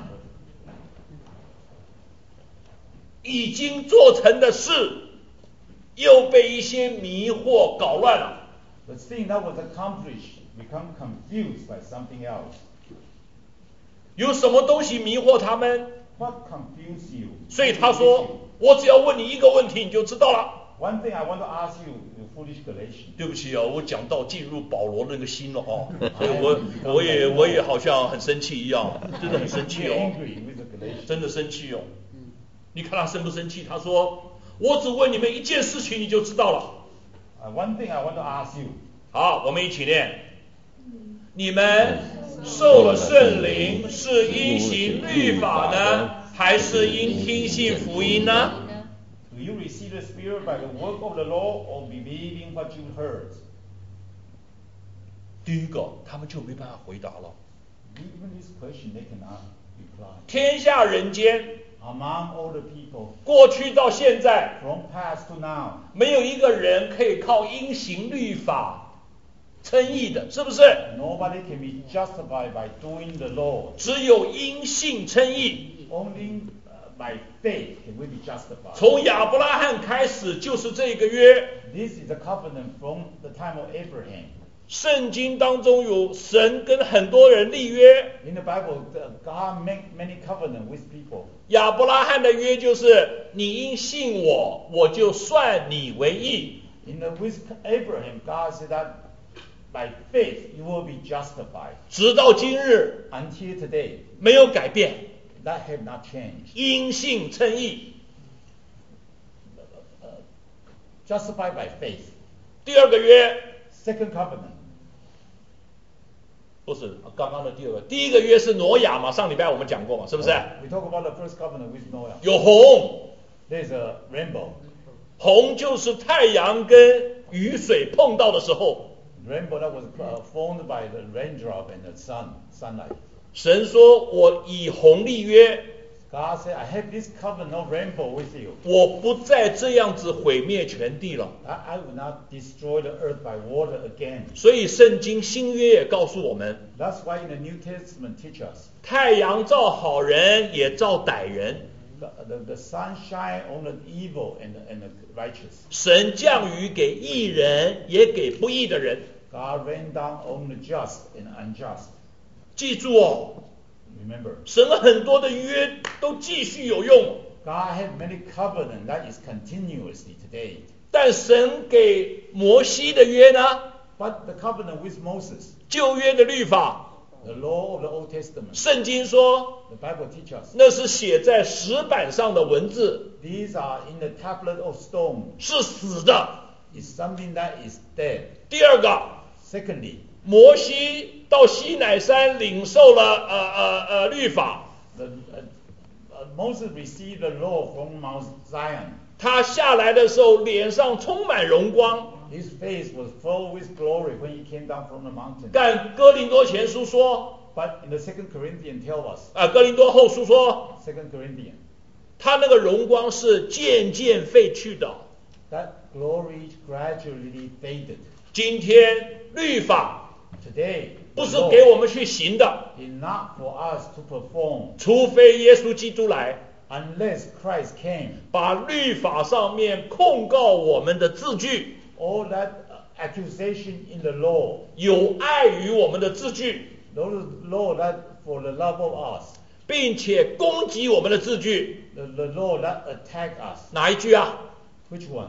A: 已经做成的事，又被一些迷惑搞乱了。
C: the thing that was accomplished become confused by something else.
A: 有什么东西迷惑他们？
C: What confused you?
A: 所以他说：“我只要问你一个问题，你就知道了。”
C: One thing I want to ask you, you foolish Galatians.
A: 对不起哦，我讲到进入保罗那个心了哦，所以我我也我也好像很生气一样，真的很生气
C: Be
A: 哦，
C: angry with the Galatians.
A: 真的生气哦。你看他生不生气？他说：“我只问你们一件事情，你就知道了。
C: Uh, one thing I want to ask you. ”
A: 好，我们一起念：你们受了圣灵，是因行律法呢，还是因听信福音呢？
C: Do you receive the Spirit by the work of the law or believing what you heard?
A: 第一个，他们就没办法回答了。
C: Even this question they cannot reply.
A: 天下人间，
C: Among all the people,
A: 过去到现在，
C: from past to now,
A: 没有一个人可以靠因行律法称义的，是不是？
C: nobody can be justified by doing the law.
A: 只有因信称义。
C: Only uh, by faith can we be justified.
A: 从亚伯拉罕开始就是这个约。
C: This is a covenant from the time of Abraham.
A: 圣经当中有神跟很多人立约，
C: In the Bible, the- God make many covenant with people.
A: 亚伯拉罕的约就是你因信我，我就算你为义。
C: In the, with Abraham, God said that by faith you will be justified.
A: 直到今日
C: Until today,
A: 没有改变，
C: that have not changed.
A: 因信称义。
C: Uh, justified by faith.
A: 第二个约
C: Second covenant.
A: 不是刚刚的第二个，第一个约是挪亚嘛，上礼拜我们讲过嘛，是不是？
C: We talk about the first covenant with Noah.
A: 有虹，
C: There's a rainbow.
A: 虹就是太阳跟雨水碰到的时候，
C: Rainbow that was uh, formed by the raindrop and the sun, sunlight.
A: 神说：“我以红立约，
C: God said, I have this covenant of rainbow with you.
A: 我不再这样子毁灭全地了。
C: I, I will not destroy the earth by water again. ”
A: 所以圣经新约也告诉我们，
C: That's why in the New Testament teach us
A: 太阳照好人也照歹人，
C: the, the, the sun shine on the evil and the, and the righteous.
A: 神降雨给义人也给不义的人。
C: God rain down on the just and unjust.
A: 记住哦，
C: Remember,
A: 神很多的约都继续有用，
C: God had many covenant that is continuously today.
A: 但神给摩西的约呢？
C: But the covenant with Moses,
A: 旧约的律法，
C: the law of the Old Testament,
A: 圣经说
C: the Bible teach us.
A: 那是写在石板上的文字，
C: These are in the tablet of stone.
A: 是死的。
C: It's something that is dead.
A: 第二个，
C: Secondly,
A: 摩西到西乃山领受了呃呃呃律法，
C: the, uh, uh, Moses received the law from Mount Zion.
A: 他下来的时候脸上充满荣光。
C: His face was full with glory when he came down from the mountain.
A: 但哥林多前书说，
C: But in the Second Corinthians tell us,
A: 啊，哥林多后书说，
C: Second Corinthians,
A: 他那个荣光是渐渐废去的。
C: that glory gradually faded.
A: 今天律法
C: Today,
A: 不
C: the
A: 是
C: law
A: 给我们去行的，
C: is not for us to perform
A: 除非耶稣基督来，
C: unless Christ came.
A: 把律法上面控告我们的字句，
C: All that uh, accusation in the law,
A: 有碍于我们的字句，
C: those law that for the love of us,
A: 并且攻击我们的字句，
C: the, the law that attack us.
A: 哪一句啊？
C: Which one?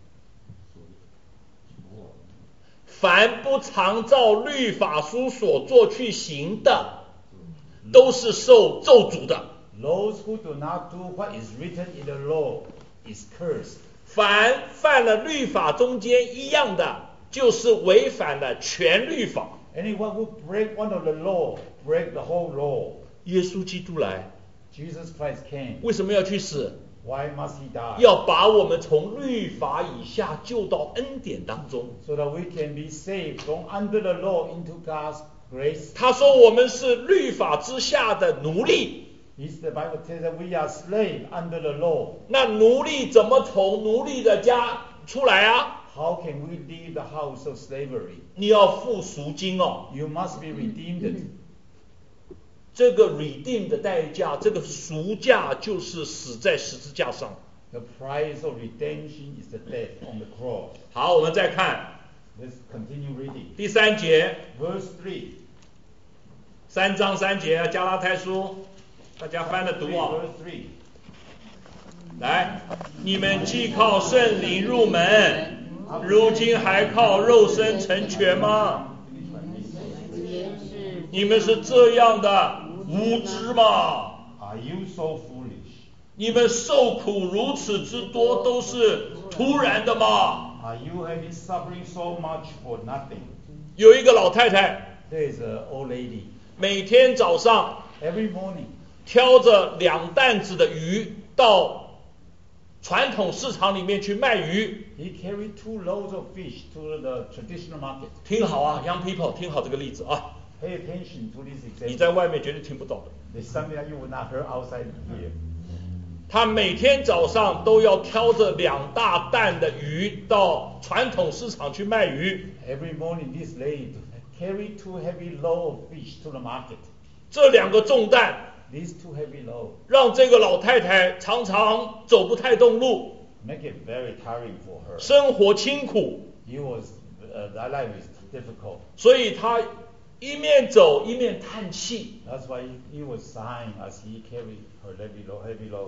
A: 凡不常照律法书所做去行的，都是受咒诅的。
C: Those who do not do what is written in the law is cursed.
A: 凡犯了律法中间一样的，就是违反了全律法。
C: Anyone who break one of the law, break the whole law.
A: 耶稣基督来，
C: Jesus Christ came.
A: 为什么要去死？
C: Why must he die?
A: 要把我们从律法以下救到恩典当中。
C: So that we can be saved from under the law into God's grace.
A: 他说我们是律法之下的奴隶，
C: This, the Bible tells that we are slave under the law.
A: 那奴隶怎么从奴隶的家出来啊？
C: How can we leave the house of slavery?
A: 你要付赎金哦。
C: You must be redeemed.
A: 这个 redeem 的代价，这个赎价就是死在十字架上。
C: The price of redemption is the death on the cross.
A: 好，我们再看
C: Let's continue reading.
A: 第三节，
C: Verse three.
A: 三章三节，加拉太书，大家翻着读
C: Three,
A: 啊。
C: verse three.
A: 来，你们既靠圣灵入门，如今还靠肉身成全吗？
B: 也是
A: 你们是这样的无知吗？
C: Are you so foolish?
A: 你们受苦如此之多，都是突然的吗？
C: Are you having suffering so much for nothing?
A: 有一个老太太，
C: There is an old lady.
A: 每天早上
C: Every morning,
A: 挑着两担子的鱼到传统市场里面去卖鱼。
C: he carried two loads of fish to the traditional market.
A: 听好啊 ，young people，听好这个例子啊，
C: Pay attention to this
A: 你在
C: example.
A: 外面绝对听不到的。
C: There's something that you will not hear outside here.
A: 他每天早上都要挑着两大担的鱼到传统市场去卖鱼。
C: Every morning, this lady carried two heavy loads of fish to the market.
A: 这两个重担
C: These two heavy loads
A: 让这个老太太常常走不太动路，
C: make it very tiring for her.
A: 生活清苦，
C: He was, uh, that life is difficult.
A: 所以她一面走一面叹气。
C: That's why he, he was sighing as he carried her heavy load. Heavy load.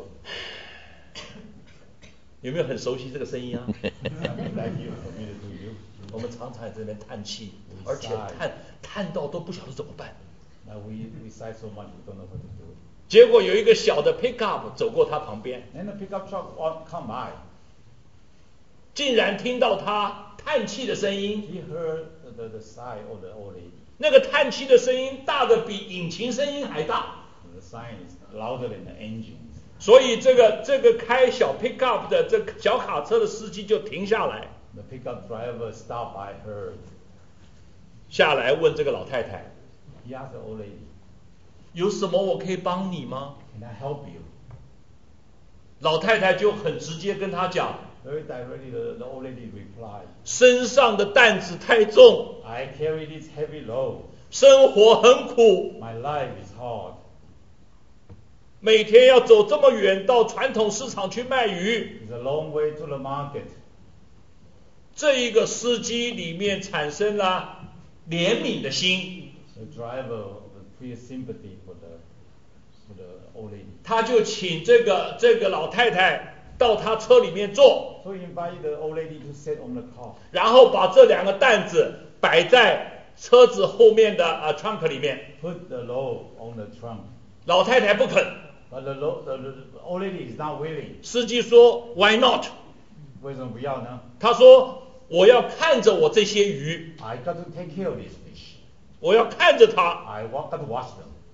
A: 有没有很熟悉这个声音啊？
C: Something like you, familiar to you.
A: 我们常常在这边叹气，而且叹叹到都不晓得怎么办。
C: Now we, we sigh so much we don't know what to do.
A: 结果有一个小的 pickup 走过他旁边，
C: Then the pickup truck wa- come by.
A: 竟然听到他叹气的声音。
C: He heard the, the sigh of the old lady.
A: 那个叹气的声音大的比引擎声音还大，
C: The sigh is louder than the engines.
A: 所以这个这个开小 pickup 的这个小卡车的司机就停下来，
C: The pickup driver stopped by her.
A: 下来问这个老太太，
C: He asked the old lady,
A: 有什么我可以帮你吗？
C: "Can I help you?"
A: 老太太就很直接跟他讲，
C: Very directly, the, the old lady replied,
A: 身上的担子太重，
C: "I carry this heavy load.
A: 生活很苦，
C: My life is hard.
A: 每天要走这么远到传统市场去卖鱼。
C: It's a long way to the market."
A: 这一个司机里面产生了怜悯的心，
C: The driver feel sympathy for the for the old lady.
A: 他就请这个这个老太太到他车里面坐，
C: So he invited the old lady to sit on the car.
A: 然后把这两个担子摆在车子后面的啊 trunk 里面。
C: Put the load on the trunk.
A: 老太太不肯，
C: But the, lo- the, the old lady is not willing.
A: 司机说 Why not？
C: 为什么不要呢？
A: 他说我要看着我这些鱼，
C: I got to take care of these fish.
A: 我要看着它。
C: I wa- got to watch them.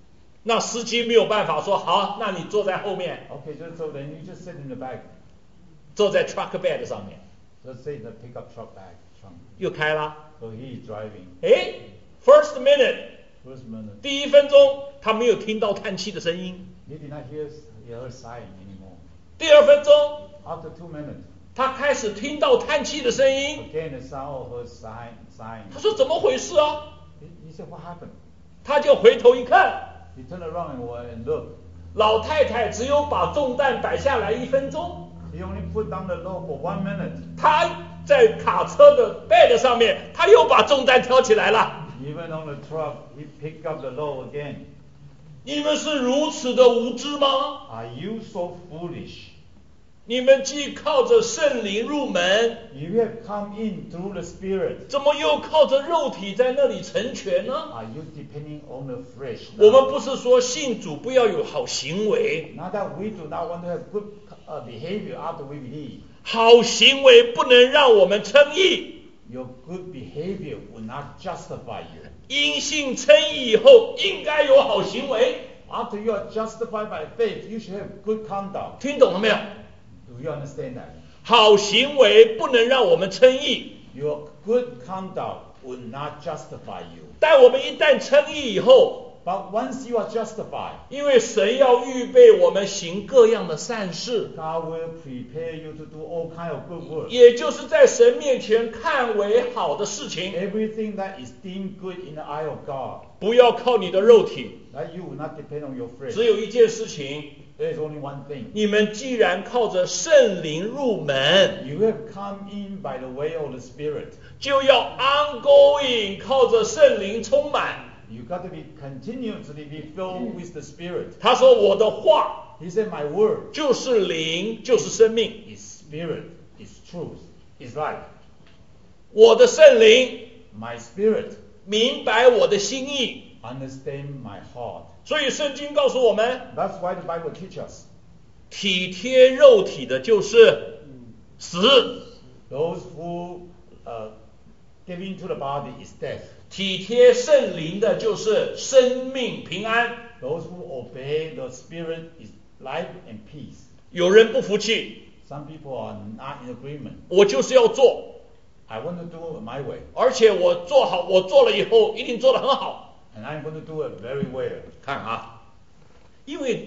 A: 那司机没有办法说好，那你坐在后面。
C: Okay, so, so then you just sit in the back.
A: 坐在 truck bed 上面。
C: Just sit in the pickup truck bag trunk.
A: 又开了。
C: So he is driving.
A: 哎 ，first minute
C: First minute.
A: 第一分钟他没有听到叹气的声音。
C: He did not hear, hear her sighing anymore.
A: 第二分钟
C: After two minutes,
A: 他开始听到叹气的声音。
C: again the sound of her sighing. sighing.
A: 他说怎么回事啊？
C: He, he said, what happened?
A: 他就回头一看，
C: He turned around and, and looked.
A: 老太太只有把重担摆下来一分钟，
C: He only put down the load for one minute.
A: 他在卡车的 bed 上面，他又把重担挑起来了。
C: Even on the truck, he picked up the load again.
A: 你们是如此的无知吗？
C: Are you so foolish?
A: 你们既靠着圣灵入门，
C: You have come in through the Spirit.
A: 怎么又靠着肉体在那里成全呢？
C: Are you depending on the flesh?
A: 我
C: now?
A: 们不是说信主不要有好行为，
C: Not that we do not want to have good uh, behavior after we believe.
A: 好行为不能让我们称义。
C: Your good behavior will not justify you.
A: 因信称义以后，应该有好行为。
C: After you are justified by faith, you should have good conduct.
A: 听懂了没有？
C: Do you understand that?
A: 好行为不能让我们称义，
C: Your good conduct will not justify you.
A: 但我们一旦称义以后，
C: But once you are justified,
A: 因为神要预备我们行各样的善事，
C: God will prepare you to do all kind of good work.
A: 也就是在神面前看为好的事情，
C: Everything that is deemed good in the eye of God,
A: 不要靠你的肉体。
C: that you will not depend on your flesh.
A: 只有一件事情，
C: There is only one thing.
A: 你们既然靠着圣灵入门，
C: You have come in by the way of the Spirit.
A: 就要 ongoing 靠着圣灵充满。
C: You got to be continuously be filled with the Spirit.
A: 他说我的话
C: He said, "My word
A: 就是灵，就是生命。
C: is spirit, is truth, is life.
A: 我的圣灵
C: My spirit
A: 明白我的心意，
C: understand my heart."
A: 所以圣经告诉我们，
C: That's why the Bible teaches us.
A: 体贴肉体的就是死，
C: Those who uh, give into the body is death.
A: 体贴圣灵的就是生命平安。
C: Those who obey the Spirit is life and peace.
A: 有人不服气，
C: Some people are not in agreement.
A: 我就是要做，
C: I want to do it my way,
A: 而且我做好，我做了以后一定做得很好。
C: and I'm going to do it very well.
A: 看啊，因为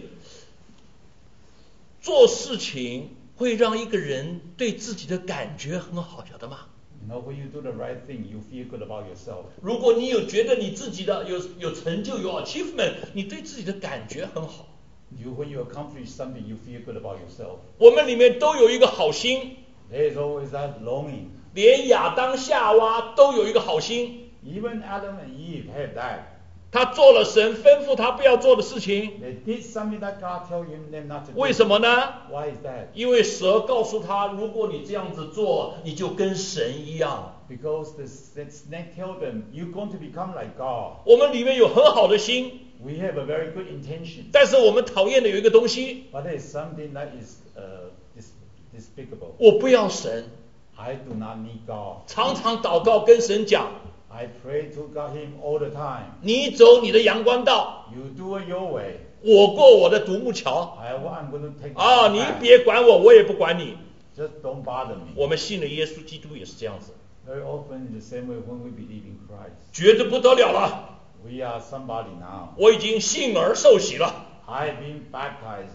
A: 做事情会让一个人对自己的感觉很好，晓得吗？
C: You know, when you do the right thing, you feel good about yourself.
A: 如果你有觉得你自己的有有成就有 achievement， 你对自己的感觉很好。
C: You, when you accomplish something, you feel good about yourself.
A: 我们里面都有一个好心，
C: There is always that longing.
A: 连亚当夏娃都有一个好心。
C: Even Adam and Eve had that.
A: 他做了神吩咐他不要做的事情，
C: They did something that God told them not to do.
A: 为什么呢？
C: Why is that?
A: 因为蛇告诉他，如果你这样子做，你就跟神一样。
C: Because the snake told them, you're going to become like God.
A: 我们里面有很好的心，
C: We have a very good intention.
A: 但是我们讨厌的有一个东西，
C: But there is something that is uh, dis- despicable.
A: 我不要神，
C: I do not need God.
A: 常常祷告跟神讲，
C: I pray to God Him all the time.
A: 你走你的阳关道，
C: You do it your way.
A: 我过我的独木桥。
C: I, I'm going to take
A: 啊，
C: the
A: 你
C: path.
A: 别管我，我也不管你。
C: Just don't bother me.
A: 我们信了耶稣基督也是这样子，
C: Very often in the same way when we believe in Christ.
A: 觉得不得了了，
C: We are somebody now.
A: 我已经信而受洗了。
C: I have been baptized.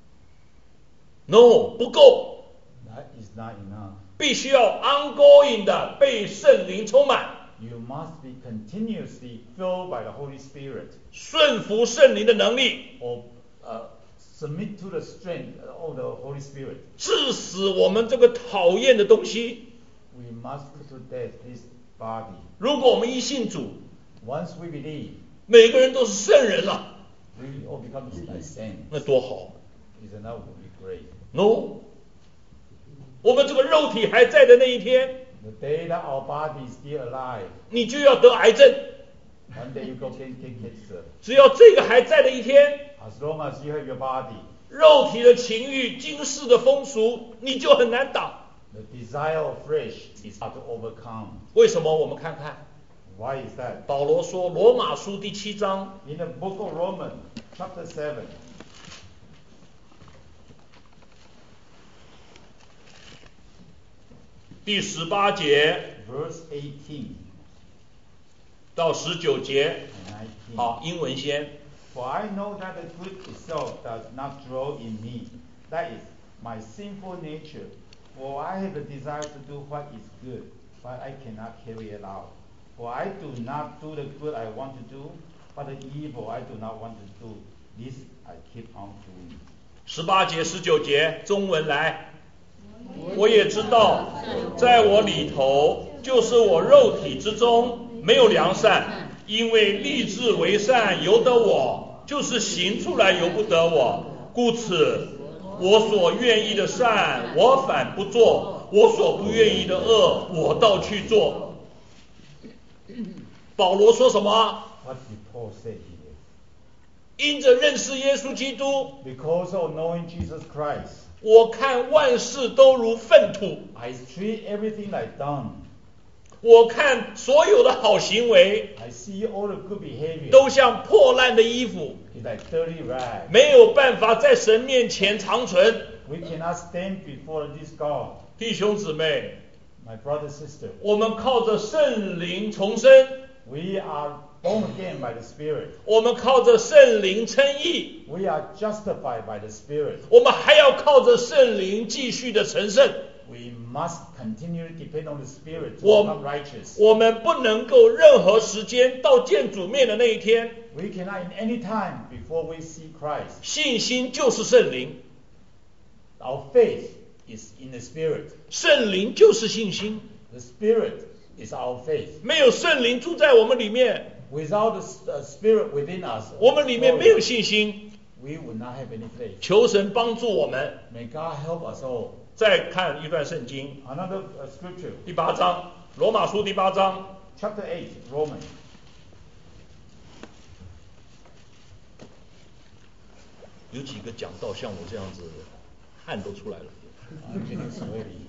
A: No， 不够，
C: That is not enough.
A: 必须要 ongoing 的被圣灵充满，
C: You must be continuously filled by the Holy Spirit,
A: 顺服圣灵的能力，
C: or uh, submit to the strength of the Holy Spirit.
A: 致死我们这个讨厌的东西。
C: We must put to death this body.
A: 如果我们一信主，
C: Once we believe,
A: 每个人都是圣人了，
C: we all become like saints.
A: 那多好。
C: Isn't that would be great?
A: No， 我们这个肉体还在的那一天，
C: The day that our body is still alive,
A: 你就要得癌症。
C: one day you go get, get cancer.
A: 只要这个还在的一天，
C: As long as you have your body,
A: 肉体的情欲、今世的风俗，你就很难挡。
C: the desire of flesh is hard to overcome.
A: 为什么？我们看看，
C: Why is that?
A: 保罗说，《罗马书》第七章
C: In the book of Romans, chapter seven.
A: 第十八节
C: verse eighteen
A: 到十九节。
C: and nineteen.
A: 好，英文先。
C: For I know that the good itself does not dwell in me, that is, my sinful nature. For I have a desire to do what is good, but I cannot carry it out. For I do not do the good I want to do, but the evil I do not want to do, this I keep on doing.
A: 十八节、十九节，中文来。我也知道，在我里头，就是我肉体之中没有良善，因为立志为善由得我，就是行出来由不得我。故此，我所愿意的善，我反不做；我所不愿意的恶，我倒去做。保罗说什么？
C: What did Paul say here?
A: 因着认识耶稣基督，
C: Because of knowing Jesus Christ,
A: 我看万事都如粪土。
C: I treat everything like dung.
A: 我看所有的好行为
C: I see all the good behavior.
A: 都像破烂的衣服，
C: It's like dirty rags.
A: 没有办法在神面前长存。
C: We cannot stand before this God.
A: 弟兄姊妹，
C: My brother, sister,
A: 我们靠着圣灵重生，
C: we are born again by the Spirit.
A: 我们靠着圣灵称义，
C: We are justified by the Spirit.
A: 我们还要靠着圣灵继续的成圣。
C: We must continue to depend on the Spirit to
A: 我
C: become righteous.
A: 我们不能够任何时间到见主面的那一天，
C: We cannot in any time before we see Christ.
A: 信心就是圣灵，
C: Our faith is in the Spirit.
A: 圣灵就是信心。
C: The Spirit is our faith.
A: 没有圣灵住在我们里面，
C: Without the uh, Spirit within us,
A: 我们里面没有信心。
C: we would not have any faith.
A: 求神帮助我们。
C: May God help us all.
A: 再看一段圣经，
C: Another uh, scripture,
A: 第八章，罗马书第八章。
C: chapter eight, Romans.
A: 有几个讲道像我这样子，汗都出来了。
C: I'm getting sweaty.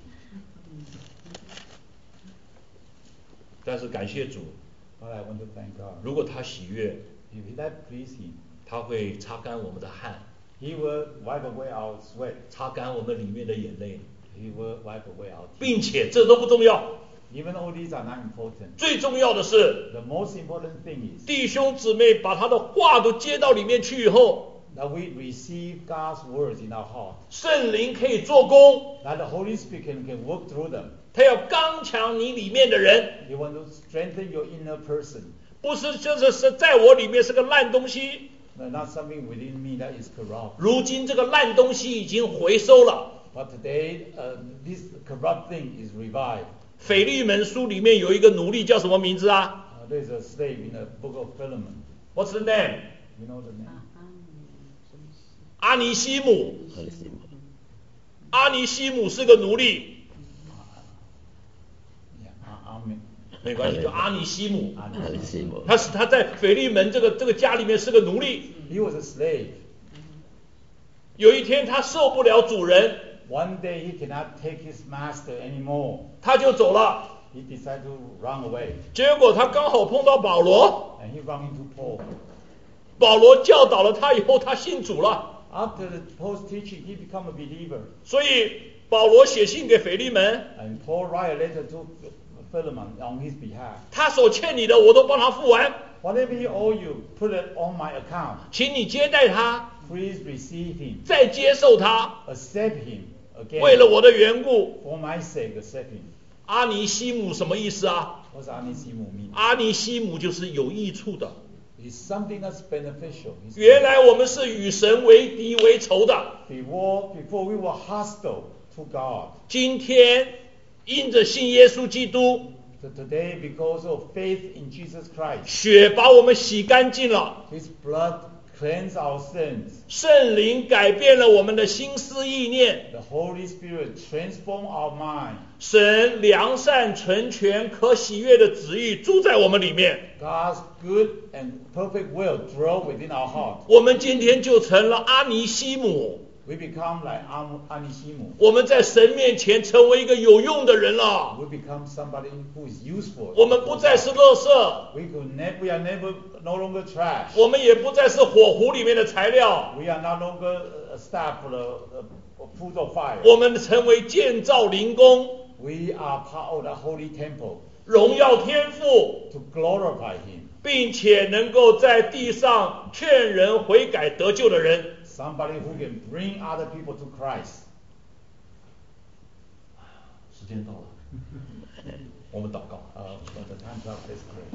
A: 但是感谢主，
C: But I want to thank God.
A: 如果他喜悦，
C: If that please Him,
A: 他会擦干我们的汗，
C: He will wipe away our sweat.
A: 擦干我们里面的眼泪，
C: He will wipe away our tears.
A: 并且这都不重要，
C: Even though these are not important,
A: 最重要的是
C: the most important thing is
A: 弟兄姊妹把他的话都接到里面去以后，
C: that we receive God's words in our heart.
A: 圣灵可以做工，
C: That the Holy Spirit can, can work through them.
A: 他要刚强你里面的人，
C: You want to strengthen your inner person.
A: 不是就是是在我里面是个烂东西。
C: No, not something within me that is corrupt.
A: 如今这个烂东西已经回收了。
C: But today, uh, this corrupt thing is revived.
A: 腓利门书里面有一个奴隶叫什么名字啊
C: Uh, there's a slave in the book of Philemon.
A: ？What's the name？
C: You know the name?
A: 阿尼西姆。阿尼西姆是个奴隶，
C: Yeah, uh, Amen.
A: 没关系，就阿尼西姆。
C: Amen.
A: 他是他在腓利门这个这个家里面是个奴隶。
C: He was a slave.
A: 有一天他受不了主人，
C: One day he cannot take his master anymore.
A: 他就走了。
C: He decided to run away.
A: 结果他刚好碰到保罗，
C: And he ran into Paul.
A: 保罗教导了他以后，他信主了。
C: After the Paul's teaching, he became a believer.
A: 所以保罗写信给腓利门，
C: And Paul write a letter to Philemon on his behalf.
A: 他所欠你的我都帮他付完，
C: Whatever he owe you, put it on my account.
A: 请你接待他，
C: Please receive him.
A: 再接受他，
C: Accept him again.
A: 为了我的缘故。
C: For my sake, accept him.
A: 阿尼西姆什么意思啊？
C: What's Anisimu mean?
A: 阿尼西姆就是有益处的。
C: It's something that's beneficial. It's
A: 原来我们是与神为敌为仇的，
C: Before, before we were hostile to God.
A: 今天因着信耶稣基督，
C: So today, because of faith in Jesus Christ,
A: 血把我们洗干净了，
C: His blood cleansed our sins.
A: 圣灵改变了我们的心思意念，
C: The Holy Spirit transformed our mind.
A: 神良善、纯全、可喜悦的旨意住在我们里面。
C: God's good and perfect will dwell within our heart.
A: 我们今天就成了阿尼西姆，
C: We become like Anisimu.
A: 我们在神面前成为一个有用的人了。
C: We become somebody who is useful.
A: 我们不再是垃圾。
C: We could ne- we are never no longer trash.
A: 我们也不再是火湖里面的材料。
C: We are no longer a staff for the uh, food of fire.
A: 我们成为建造灵宫，
C: We are part of the holy temple
A: 荣耀天父，
C: to glorify Him.
A: 并且能够在地上劝人悔改得救的人。
C: Somebody who can bring other people to Christ.
A: 时间到了，我们祷告。
C: Uh, when the time's up, let's pray.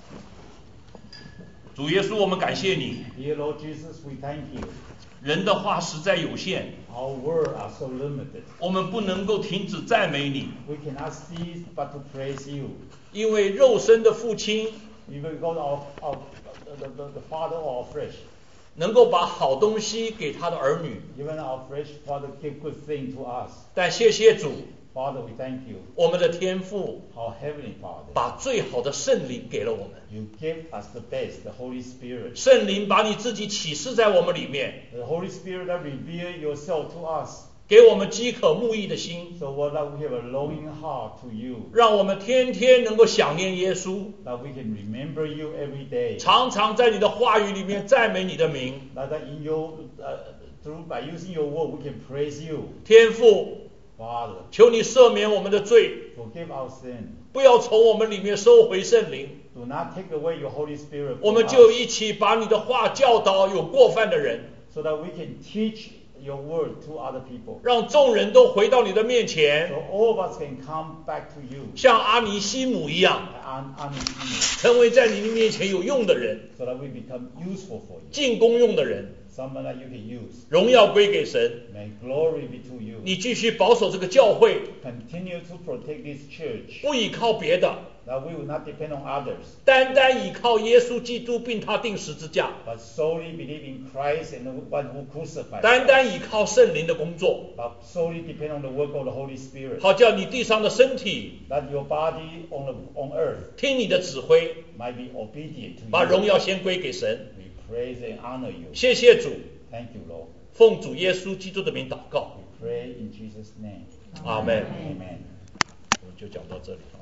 A: 主耶稣，我们感谢你。
C: Dear Lord Jesus, we thank you.
A: 人的话实在有限，
C: Our words are so limited.
A: 我们不能够停止赞美你，
C: We cannot cease but to praise you.
A: 因为肉身的父亲
C: Even God, our, our, the, the, the Father of our flesh,
A: 能够把好东西给他的儿女，
C: even our flesh Father give good thing to us.
A: 但谢谢主，
C: Father, we thank you.
A: 我们的天父
C: Our Heavenly Father,
A: 把最好的圣灵给了我们，
C: you give us the best, the Holy Spirit.
A: 圣灵把你自己启示在我们里面，
C: The Holy Spirit that reveal yourself to us,
A: 给我们饥渴慕义的心，
C: so what that we have a longing heart to you,
A: 让我们天天能够想念耶稣，
C: that we can remember you every day,
A: 常常在你的话语里面赞美你的名。
C: that that in your uh, through by using your word we can praise you.
A: 天父，
C: Father,
A: 求你赦免我们的罪，
C: forgive our sin.
A: 不要从我们里面收回圣灵，
C: Do not take away your Holy Spirit
A: 我
C: from
A: 们就
C: us,
A: 一起把你的话教导有过犯的人，
C: so that we can teach your word to other people.
A: 让众人都回到你的面
C: So
A: 前，
C: all of us can come back to you,
A: 像阿尼西姆一样，
C: un- unintimate,
A: 成为在你面前有用的人，
C: so that we become useful for you.
A: 进公用的人，
C: Someone that you can use.
A: 荣耀归给神。
C: May glory be to you.
A: 你继续保守这个教会，
C: Continue to protect this church,
A: 不依靠别的，
C: that we will not depend on others,
A: 单单依靠耶稣基督并他定十字架，
C: but solely believe in Christ and the one who crucified
A: 单
C: Christ,
A: 单依靠圣灵的工作，
C: but solely depend on the work of the Holy Spirit,
A: 好叫你地上的身体
C: that your body on, the, on earth
A: 听你的指挥，
C: might be obedient to
A: 把荣
C: you.
A: 耀先归给神。
C: We praise and honor you.
A: 谢谢主，
C: Thank you, Lord.
A: 奉主耶稣基督的名祷告，
C: We pray in Jesus' name.
A: 阿门。
C: Amen.
A: 我们就讲到这里。